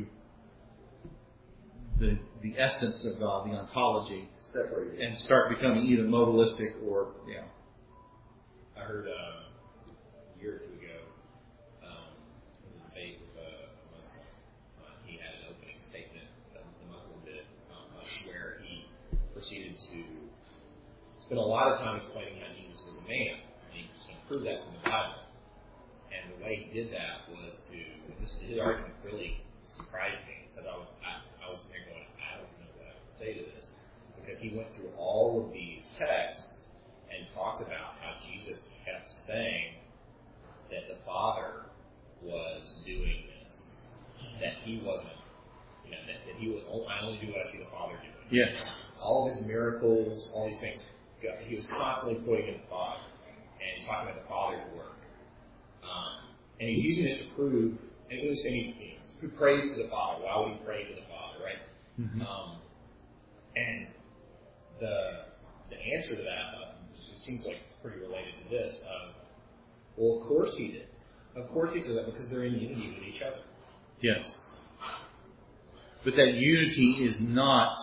[SPEAKER 1] the essence of God, the ontology,
[SPEAKER 2] Separated.
[SPEAKER 1] and start becoming either modalistic or,
[SPEAKER 3] I heard a year or two ago, there was a debate with a Muslim. He had an opening statement that the Muslim did, where he proceeded to spend a lot of time explaining how Jesus was a man. And he was going to prove that from the Bible. And the way he did that was his argument really surprised me, because I was sitting there going, I don't know what I would say to this. Because he went through all of these texts and talked about how Jesus kept saying that the Father was doing this, that he wasn't, that he was, I only do what I see the Father doing.
[SPEAKER 1] yes.
[SPEAKER 3] All of his miracles, all these things, he was constantly putting in the Father and talking about the Father's work. And he's using this to prove, and he prays to the Father. Why would he pray to the Father, right?
[SPEAKER 1] Mm-hmm.
[SPEAKER 3] And the answer to that seems like pretty related to this. Well, of course he did. Of course he says that because they're in unity with each other.
[SPEAKER 1] Yes. But that unity is not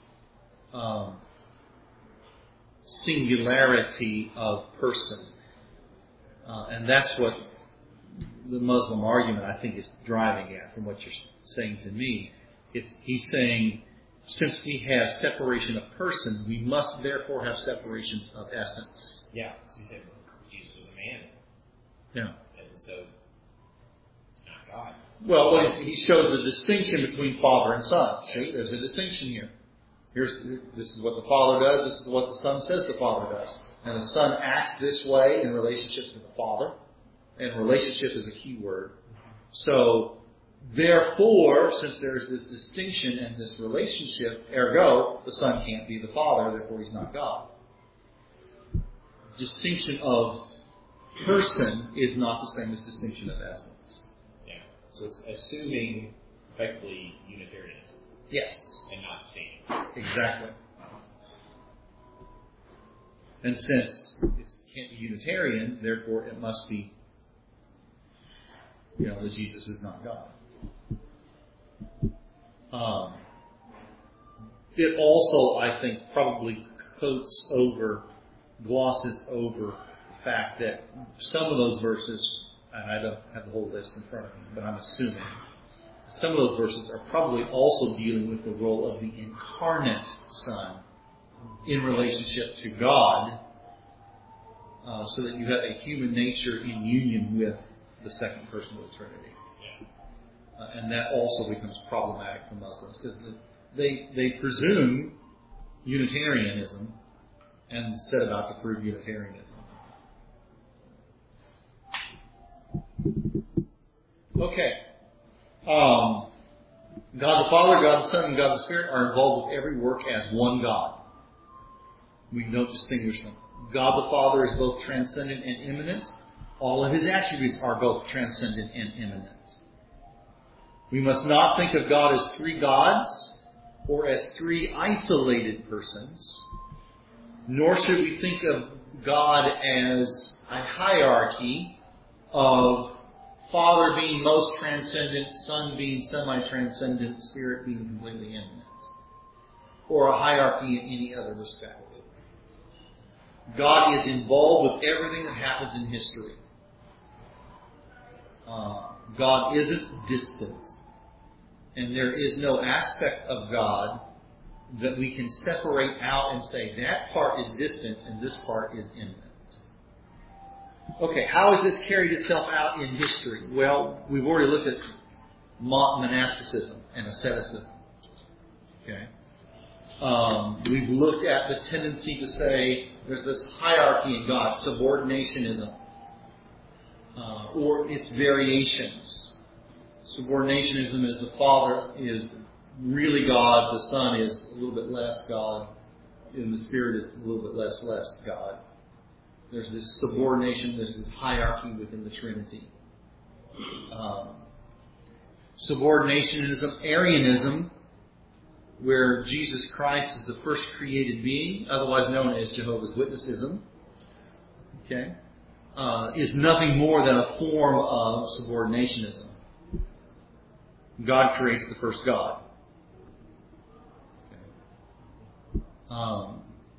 [SPEAKER 1] singularity of person. And that's what the Muslim argument, I think, is driving at from what you're saying to me. He's saying, since we have separation of persons, we must therefore have separations of essence.
[SPEAKER 3] Yeah, because he said Jesus was a man.
[SPEAKER 1] Yeah.
[SPEAKER 3] And so it's not God.
[SPEAKER 1] Well, he shows the distinction between Father and Son. See, there's a distinction here. This is what the Father does, this is what the Son says the Father does. And the Son acts this way in relationship to the Father. And relationship is a key word. So, therefore, since there's this distinction and this relationship, ergo, the Son can't be the Father, therefore he's not God. Distinction of person is not the same as distinction of essence.
[SPEAKER 3] Yeah. So it's assuming, effectively, Unitarianism.
[SPEAKER 1] Yes.
[SPEAKER 3] And not distinction.
[SPEAKER 1] Exactly. And since it can't be Unitarian, therefore it must be, that Jesus is not God. It also, I think, probably glosses over the fact that some of those verses, and I don't have the whole list in front of me, but I'm assuming, some of those verses are probably also dealing with the role of the incarnate Son in relationship to God, so that you have a human nature in union with the second person of the Trinity. And that also becomes problematic for Muslims, because they presume Unitarianism and set about to prove Unitarianism. Okay. God the Father, God the Son, and God the Spirit are involved with every work as one God. We don't distinguish them. God the Father is both transcendent and immanent. All of his attributes are both transcendent and immanent. We must not think of God as three gods or as three isolated persons, nor should we think of God as a hierarchy of Father being most transcendent, Son being semi-transcendent, Spirit being completely immanent, or a hierarchy in any other respect. God is involved with everything that happens in history. God isn't distant. And there is no aspect of God that we can separate out and say that part is distant and this part is immanent. Okay, how has this carried itself out in history? Well, we've already looked at monasticism and asceticism. Okay. We've looked at the tendency to say there's this hierarchy in God, subordinationism, or its variations. Subordinationism is the Father is really God, the Son is a little bit less God, and the Spirit is a little bit less God. There's this subordination, there's this hierarchy within the Trinity. Subordinationism, Arianism, where Jesus Christ is the first created being, otherwise known as Jehovah's Witnessism, okay, is nothing more than a form of subordinationism. God creates the first God. Okay.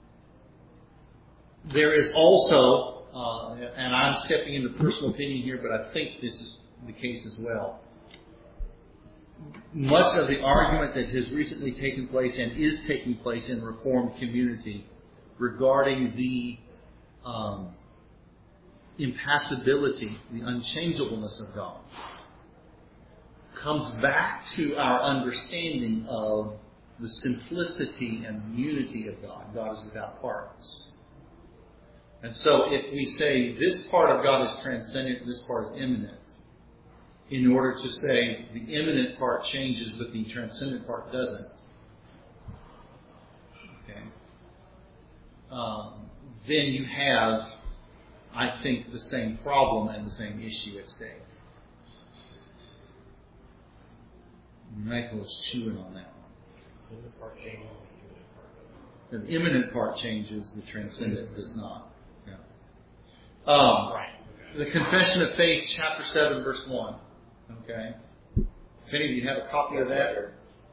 [SPEAKER 1] There is also, and I'm stepping into personal opinion here, but I think this is the case as well. Much of the argument that has recently taken place and is taking place in the Reformed community regarding the impassibility, the unchangeableness of God, comes back to our understanding of the simplicity and unity of God. God is without parts. And so if we say this part of God is transcendent and this part is immanent, in order to say the immanent part changes but the transcendent part doesn't, okay, then you have, I think, the same problem and the same issue at stake. Michael was chewing on that one.
[SPEAKER 3] The part changes,
[SPEAKER 1] The immanent part changes, the transcendent does not. Yeah.
[SPEAKER 3] right.
[SPEAKER 1] The Confession of Faith, chapter 7, verse 1. Okay. If any of you have a copy of that?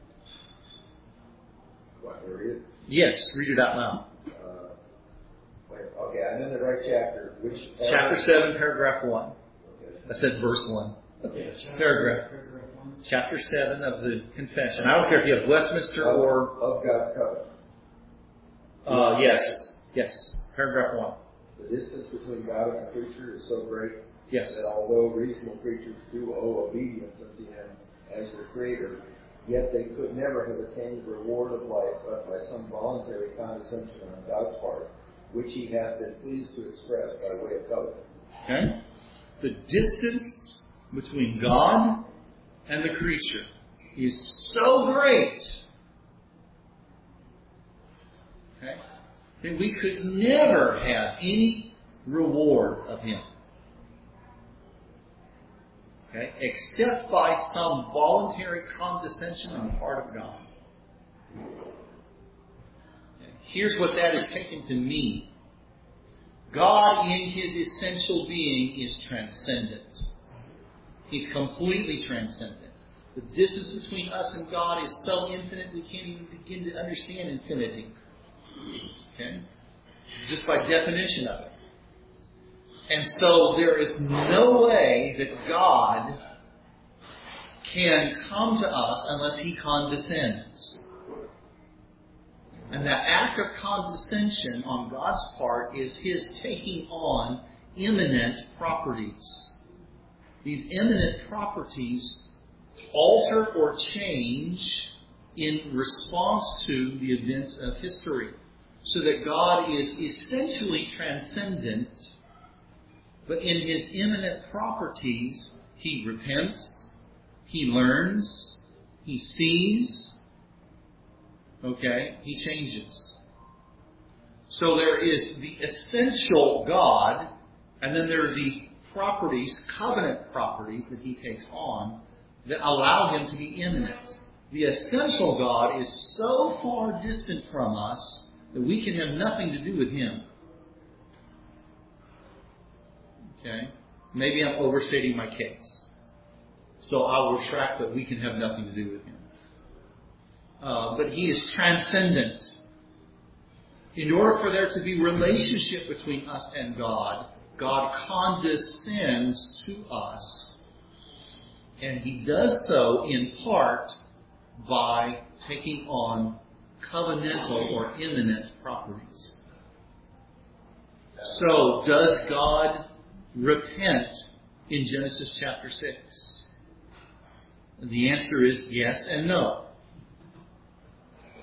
[SPEAKER 2] What, read it?
[SPEAKER 1] Yes, read it out loud.
[SPEAKER 2] Okay, I'm in the right chapter. Which?
[SPEAKER 1] Chapter 7, paragraph 1.
[SPEAKER 2] Okay.
[SPEAKER 1] I said verse 1.
[SPEAKER 2] Okay.
[SPEAKER 1] Paragraph. Chapter 7 of the Confession. I don't care if you have Westminster or...
[SPEAKER 2] Of God's covenant.
[SPEAKER 1] Yes. Paragraph 1.
[SPEAKER 2] The distance between God and the creature is so great
[SPEAKER 1] Yes.
[SPEAKER 2] that although reasonable creatures do owe obedience unto Him as their Creator, yet they could never have attained the reward of life but by some voluntary condescension on God's part, which He hath been pleased to express by way of covenant.
[SPEAKER 1] Okay? The distance between God and the creature is so great, okay, that we could never have any reward of Him. Okay? Except by some voluntary condescension on the part of God. Okay. Here's what that is taken to mean. God in His essential being is transcendent. He's completely transcendent. The distance between us and God is so infinite we can't even begin to understand infinity. Okay? Just by definition of it. And so there is no way that God can come to us unless He condescends. And that act of condescension on God's part is His taking on immanent properties. These immanent properties alter or change in response to the events of history. So that God is essentially transcendent, but in His immanent properties, He repents, He learns, He sees, okay, He changes. So there is the essential God, and then there are these properties, covenant properties that He takes on that allow Him to be immanent. The essential God is so far distant from us that we can have nothing to do with Him. Okay? Maybe I'm overstating my case. So I'll retract that we can have nothing to do with Him. But He is transcendent. In order for there to be relationship between us and God, God condescends to us. And He does so in part by taking on covenantal or immanent properties. So, does God repent in Genesis chapter 6? The answer is yes and no.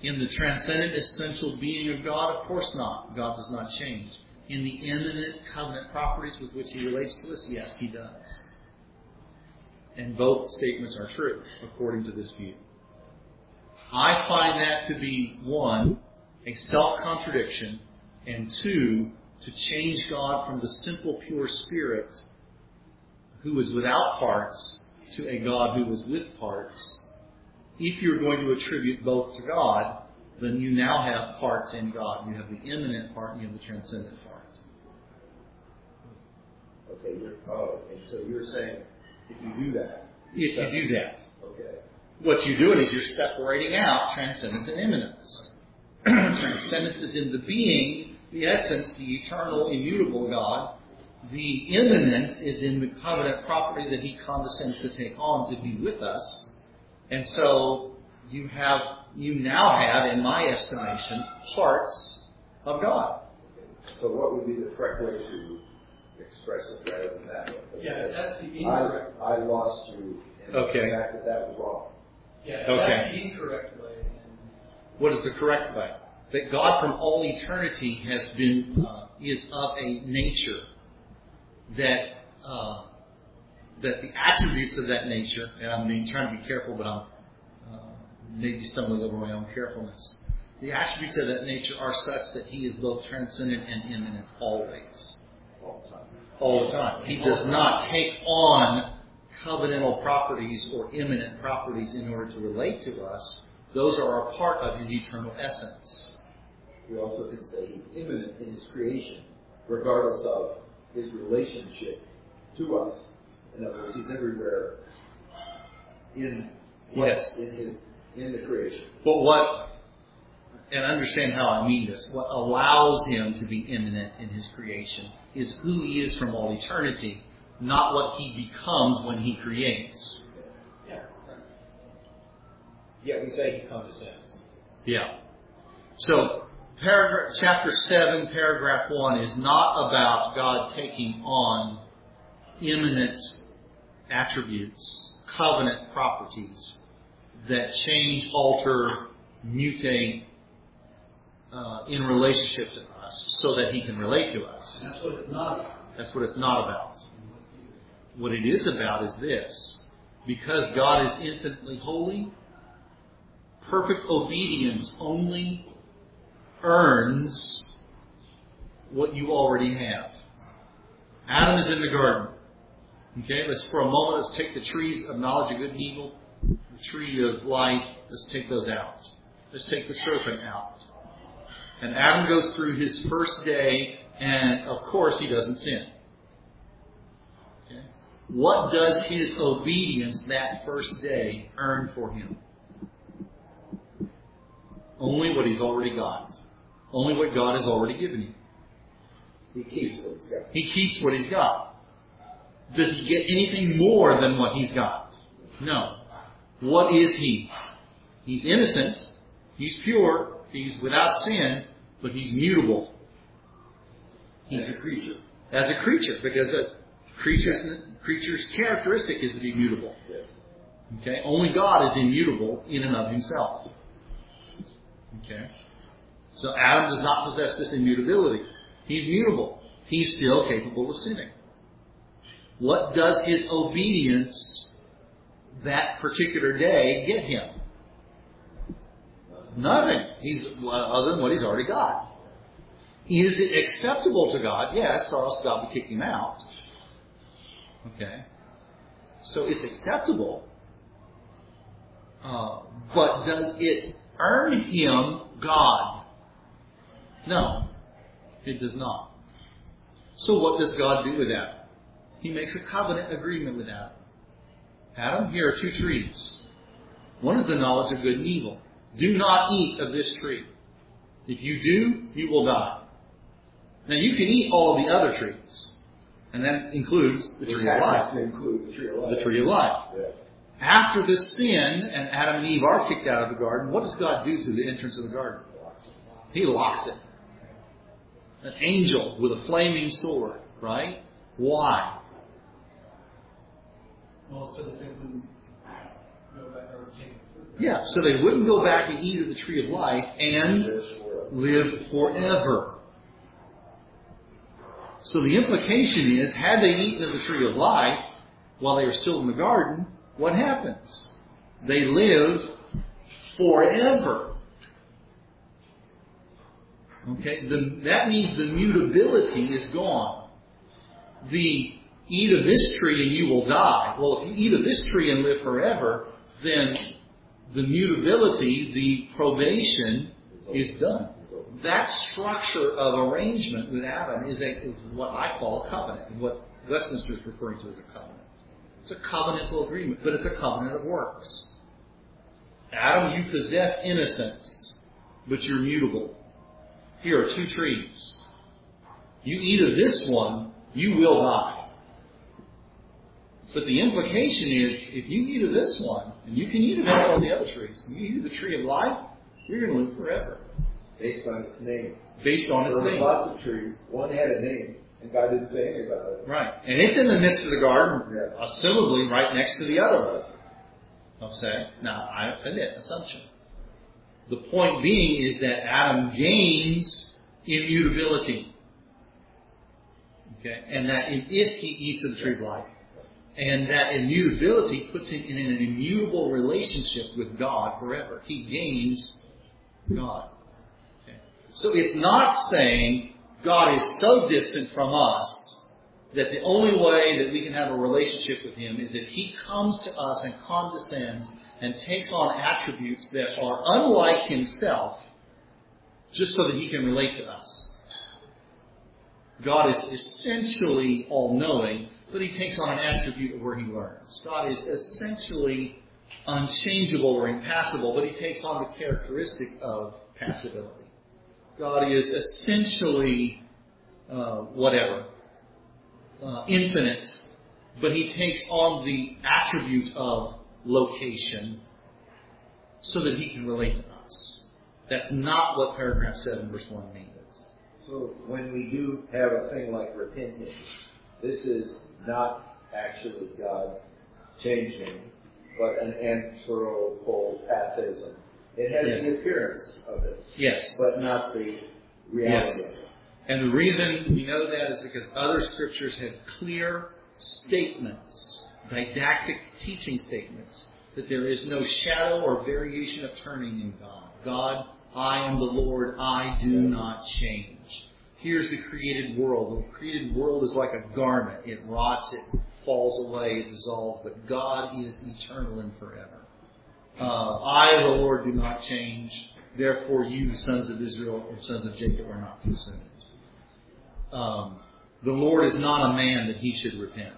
[SPEAKER 1] In the transcendent essential being of God, of course not. God does not change. In the immanent covenant properties with which He relates to us, yes, He does. And both statements are true, according to this view. I find that to be, one, a self-contradiction, and two, to change God from the simple, pure Spirit who is without parts to a God who is with parts. If you're going to attribute both to God, then you now have parts in God. You have the immanent part and you have the transcendent part.
[SPEAKER 2] Okay, and so you're saying if you do that.
[SPEAKER 1] If you do that.
[SPEAKER 2] Okay.
[SPEAKER 1] What you're doing is you're separating out transcendence and immanence. Transcendence is in the being, the essence, the eternal, immutable God. The immanence is in the covenant properties that He condescends to take on to be with us. And so you now have, in my estimation, parts of God.
[SPEAKER 2] So what would be the correct way to express it rather than that way?
[SPEAKER 4] Yeah, that's the incorrect.
[SPEAKER 2] I lost you in the fact that was wrong.
[SPEAKER 4] Yeah,
[SPEAKER 1] Okay.
[SPEAKER 4] that's the incorrect way.
[SPEAKER 1] What is the correct way? That God from all eternity has been, is of a nature that the attributes of that nature, and I'm trying to be careful, but I'm maybe stumbling over my own carefulness. The attributes of that nature are such that He is both transcendent and immanent always. All the time. He does not take on covenantal properties or immanent properties in order to relate to us. Those are a part of His eternal essence.
[SPEAKER 2] We also can say He's immanent in His creation, regardless of His relationship to us. In other words, He's everywhere in the creation.
[SPEAKER 1] But and understand how I mean this, what allows Him to be immanent in His creation is who He is from all eternity, not what He becomes when He creates.
[SPEAKER 3] Yeah, we say He condescends.
[SPEAKER 1] Yeah. So, chapter 7, paragraph 1 is not about God taking on immanent attributes, covenant properties that change, alter, mutate in relationship to us so that He can relate to us.
[SPEAKER 4] And that's what it's not about.
[SPEAKER 1] That's what it's not about. What it is about is this. Because God is infinitely holy, perfect obedience only earns what you already have. Adam is in the garden. Okay, for a moment, let's take the trees of knowledge of good and evil, the tree of life, let's take those out. Let's take the serpent out. And Adam goes through his first day, and of course he doesn't sin. Okay? What does his obedience that first day earn for him? Only what he's already got. Only what God has already given him.
[SPEAKER 2] He keeps what he's got.
[SPEAKER 1] He keeps what he's got. Does he get anything more than what he's got? No. What is he? He's innocent. He's pure. He's without sin. But he's mutable. He's
[SPEAKER 2] a creature.
[SPEAKER 1] As a creature. Because a creature's characteristic is to be mutable.
[SPEAKER 2] Yes.
[SPEAKER 1] Okay? Only God is immutable in and of himself. Okay? So Adam does not possess this immutability. He's mutable. He's still capable of sinning. What does his obedience that particular day get him? Nothing. He's other than what he's already got. Is it acceptable to God? Yes, or else God would kick him out. Okay. So it's acceptable. But does it earn him God? No, it does not. So what does God do with Adam? He makes a covenant agreement with Adam. Adam, here are two trees. One is the knowledge of good and evil. Do not eat of this tree. If you do, you will die. Now you can eat all of the other trees. And that includes the tree of life. The tree of life.
[SPEAKER 2] Yeah.
[SPEAKER 1] After the sin, and Adam and Eve are kicked out of the garden, what does God do to the entrance of the garden? He locks it. An angel with a flaming sword, right? Why?
[SPEAKER 4] Well, so that they wouldn't go back or take the fruit.
[SPEAKER 1] Yeah, so they wouldn't go back and eat of the tree of life and live forever. So the implication is, had they eaten of the tree of life while they were still in the garden, what happens? They live forever. Okay, that means the mutability is gone. The eat of this tree and you will die. Well, if you eat of this tree and live forever, then the mutability, the probation is done. That structure of arrangement with Adam is what I call a covenant, and what Westminster is referring to as a covenant. It's a covenantal agreement, but it's a covenant of works. Adam, you possess innocence, but you're mutable. Here are two trees. You eat of this one, you will die. But the implication is, if you eat of this one, and you can eat of all the other trees, and you eat of the tree of life, you're going to live forever.
[SPEAKER 2] Based on its name.
[SPEAKER 1] Based on its name.
[SPEAKER 2] There were lots of trees. One had a name, and God didn't say anything about it.
[SPEAKER 1] Right. And it's in the midst of the garden, assumably right next to the other one. I'm saying, now, I admit, assumption. The point being is that Adam gains immutability. Okay? And that if he eats of the tree of life, and that immutability puts him in an immutable relationship with God forever. He gains God. Okay? So it's not saying God is so distant from us that the only way that we can have a relationship with Him is if He comes to us and condescends and takes on attributes that are unlike Himself just so that He can relate to us. God is essentially all-knowing, but He takes on an attribute of where He learns. God is essentially unchangeable or impassible, but He takes on the characteristic of passibility. God is essentially infinite, but He takes on the attribute of location so that He can relate to us. That's not what paragraph 7, verse 1 means.
[SPEAKER 2] So when we do have a thing like repentance, this is not actually God changing, but an anthropopathism. It has the appearance of it,
[SPEAKER 1] yes,
[SPEAKER 2] but not the reality of it.
[SPEAKER 1] And the reason we know that is because other scriptures have clear statements, didactic teaching statements, that there is no shadow or variation of turning in God. God, I am the Lord, I do not change. Here's the created world. The created world is like a garment. It rots, it falls away, it dissolves, but God is eternal and forever. I, the Lord, do not change. Therefore, you, the sons of Israel, or sons of Jacob, are not consumed. The Lord is not a man that He should repent.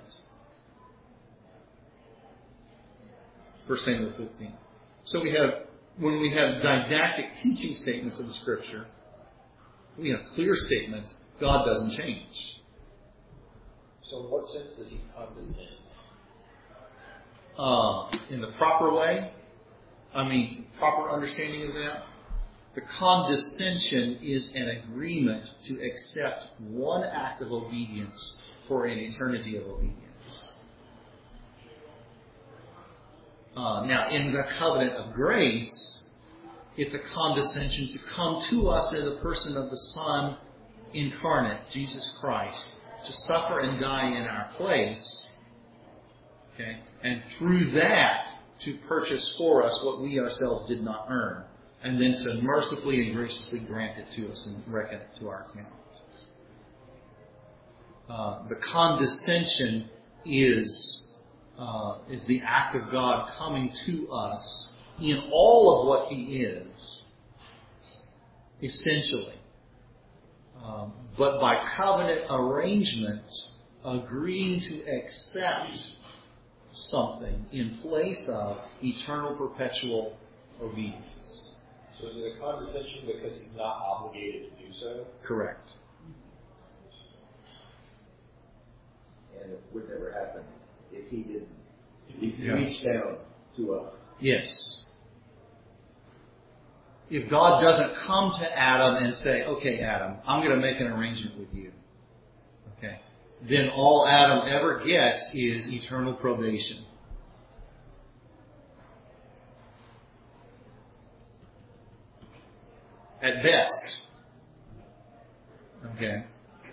[SPEAKER 1] 1 Samuel 15. So when we have didactic teaching statements of the Scripture, we have clear statements. God doesn't change.
[SPEAKER 3] So in what sense does He condescend?
[SPEAKER 1] In the proper way, proper understanding of that, the condescension is an agreement to accept one act of obedience for an eternity of obedience. Now, in the covenant of grace, it's a condescension to come to us as a person of the Son incarnate, Jesus Christ, to suffer and die in our place. Okay? And through that, to purchase for us what we ourselves did not earn, and then to mercifully and graciously grant it to us and reckon it to our account. The condescension is the act of God coming to us in all of what He is, essentially. But by covenant arrangement, agreeing to accept something in place of eternal, perpetual obedience.
[SPEAKER 3] So is it a condescension because He's not obligated to do so?
[SPEAKER 1] Correct.
[SPEAKER 2] And it would never happen if He didn't reach down to us.
[SPEAKER 1] Yes. If God doesn't come to Adam and say, okay, Adam, I'm going to make an arrangement with you. Okay. Then all Adam ever gets is eternal probation. at best. Okay?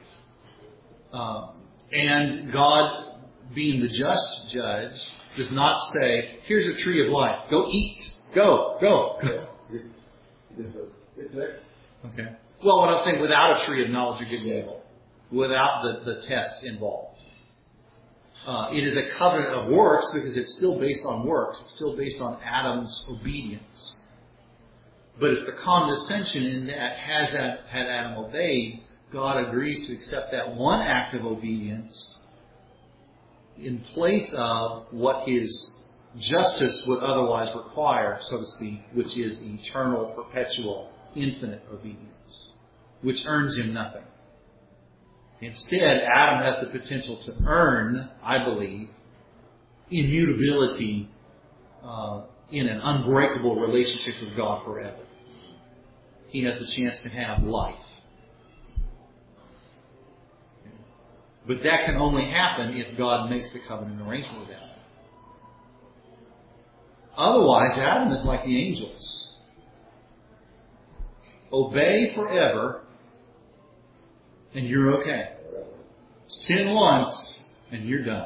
[SPEAKER 1] And God, being the just judge, does not say, here's a tree of life. Go eat. Go.
[SPEAKER 2] He just goes, it's there.
[SPEAKER 1] Okay. Well, what I'm saying, without a tree of knowledge of good and evil. Without the test involved. It is a covenant of works because it's still based on works. It's still based on Adam's obedience. But it's the condescension in that had Adam obeyed, God agrees to accept that one act of obedience in place of what his justice would otherwise require, so to speak, which is eternal, perpetual, infinite obedience, which earns him nothing. Instead, Adam has the potential to earn, I believe, immutability in an unbreakable relationship with God forever. He has the chance to have life. But that can only happen if God makes the covenant arrangement with Adam. Otherwise, Adam is like the angels. Obey forever, and you're okay. Sin once, and you're done.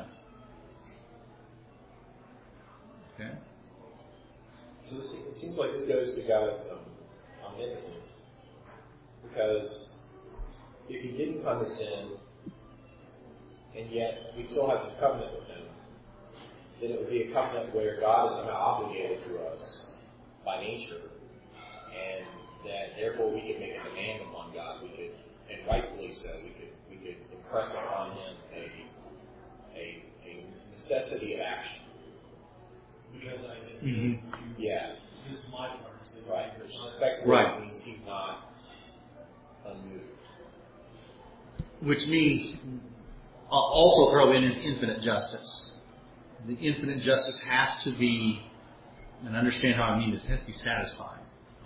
[SPEAKER 1] Okay?
[SPEAKER 3] So it seems like this goes to God's omnipotence. Because if he didn't condescend, and yet we still have this covenant with him, then it would be a covenant where God is somehow obligated to us by nature, and that therefore we could make a demand upon God. We could, and rightfully so, we could impress upon him a necessity of action.
[SPEAKER 4] Because I did
[SPEAKER 3] Yes.
[SPEAKER 4] this is my part. So
[SPEAKER 3] Right. Which respectfully
[SPEAKER 1] Right.
[SPEAKER 3] means he's not unmoved.
[SPEAKER 1] Which means, also throw in his infinite justice. The infinite justice has to be, and understand how I mean this, has to be satisfying.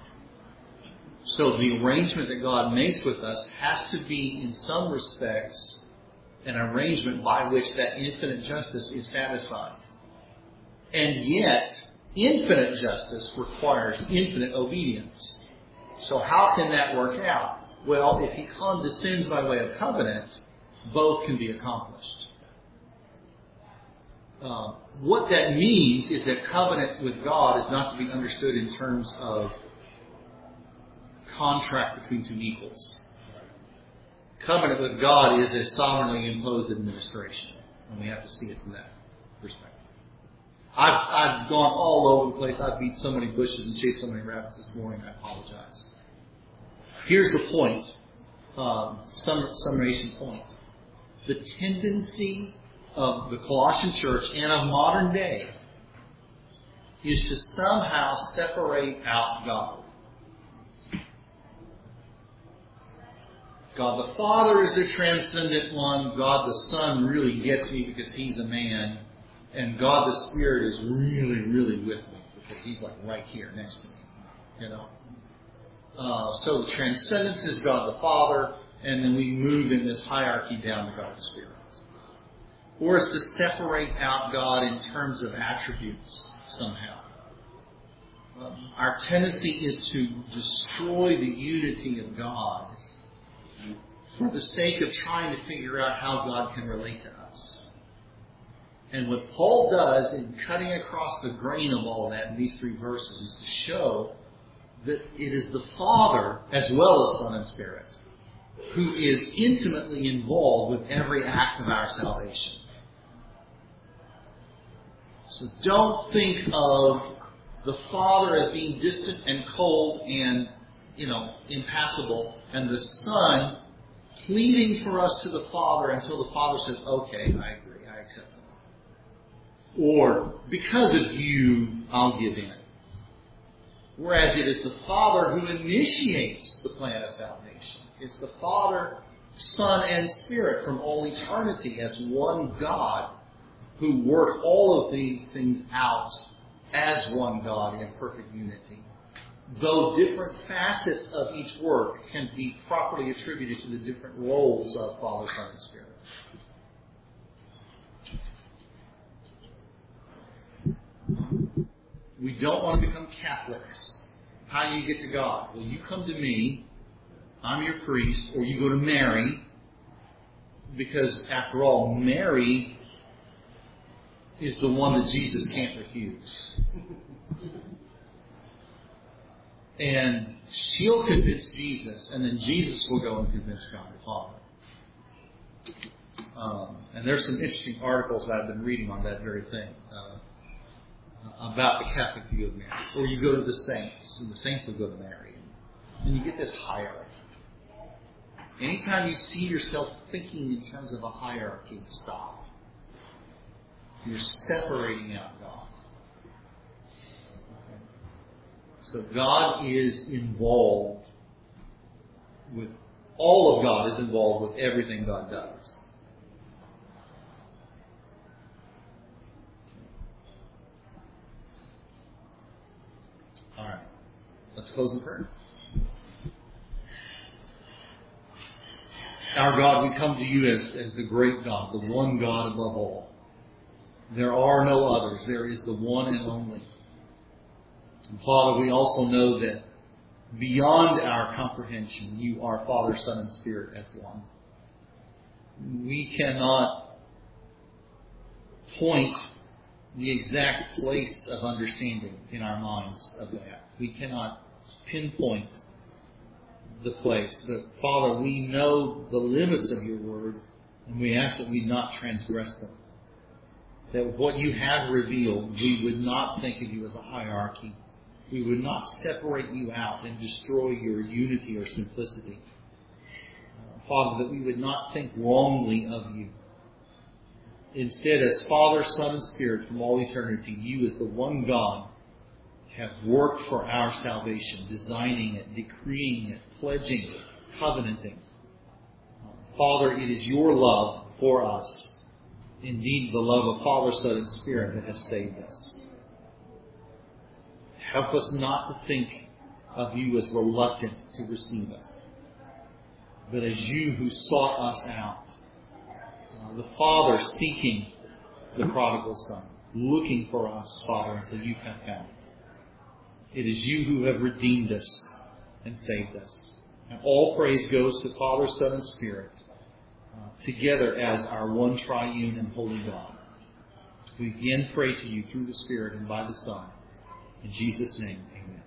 [SPEAKER 1] So the arrangement that God makes with us has to be, in some respects, an arrangement by which that infinite justice is satisfied. And yet, infinite justice requires infinite obedience. So how can that work out? Well, if he condescends by way of covenant, both can be accomplished. What that means is that covenant with God is not to be understood in terms of contract between two equals. Covenant with God is a sovereignly imposed administration, and we have to see it from that perspective. I've gone all over the place. I've beat so many bushes and chased so many rabbits this morning. I apologize. Here's the point, summation point. The tendency of the Colossian church and of modern day is to somehow separate out God. God the Father is the transcendent one. God the Son really gets me because he's a man. And God the Spirit is really, really with me because he's like right here next to me. You know? So transcendence is God the Father, and then we move in this hierarchy down to God the Spirit. Or it's to separate out God in terms of attributes somehow. Our tendency is to destroy the unity of God for the sake of trying to figure out how God can relate to us. And what Paul does in cutting across the grain of all of that in these three verses is to show that it is the Father, as well as Son and Spirit, who is intimately involved with every act of our salvation. So don't think of the Father as being distant and cold and, impassible, and the Son pleading for us to the Father until the Father says, okay, I agree, I accept it. Or, because of you, I'll give in. Whereas it is the Father who initiates the plan of salvation. It's the Father, Son, and Spirit from all eternity as one God who work all of these things out as one God in perfect unity. Though different facets of each work can be properly attributed to the different roles of Father, Son, and Spirit. We don't want to become Catholics How do you get to God? Well, you come to me, I'm your priest, or you go to Mary, because after all, Mary is the one that Jesus can't refuse. And she'll convince Jesus, and then Jesus will go and convince God the Father. And there's some interesting articles that I've been reading on that very thing, about the Catholic view of marriage. Or you go to the saints, and the saints will go to Mary. And you get this hierarchy. Anytime you see yourself thinking in terms of a hierarchy, stop. You're separating out God. Okay. So God is involved with, all of God is involved with everything God does. All right. Let's close in prayer. Our God, we come to you as the great God, the one God above all. There are no others. There is the one and only. And Father, we also know that beyond our comprehension, you are Father, Son, and Spirit as one. We cannot point the exact place of understanding in our minds of that. We cannot pinpoint the place. But Father, we know the limits of your word, and we ask that we not transgress them. That what you have revealed, we would not think of you as a hierarchy. We would not separate you out and destroy your unity or simplicity. Father, that we would not think wrongly of you. Instead, as Father, Son, and Spirit from all eternity, you as the one God have worked for our salvation, designing it, decreeing it, pledging it, covenanting. Father, it is your love for us, indeed the love of Father, Son, and Spirit that has saved us. Help us not to think of you as reluctant to receive us, but as you who sought us out. The Father seeking the prodigal Son, looking for us, Father, until you have found. It is you who have redeemed us and saved us. And all praise goes to Father, Son, and Spirit, together as our one triune and holy God. We again pray to you through the Spirit and by the Son. In Jesus' name, amen.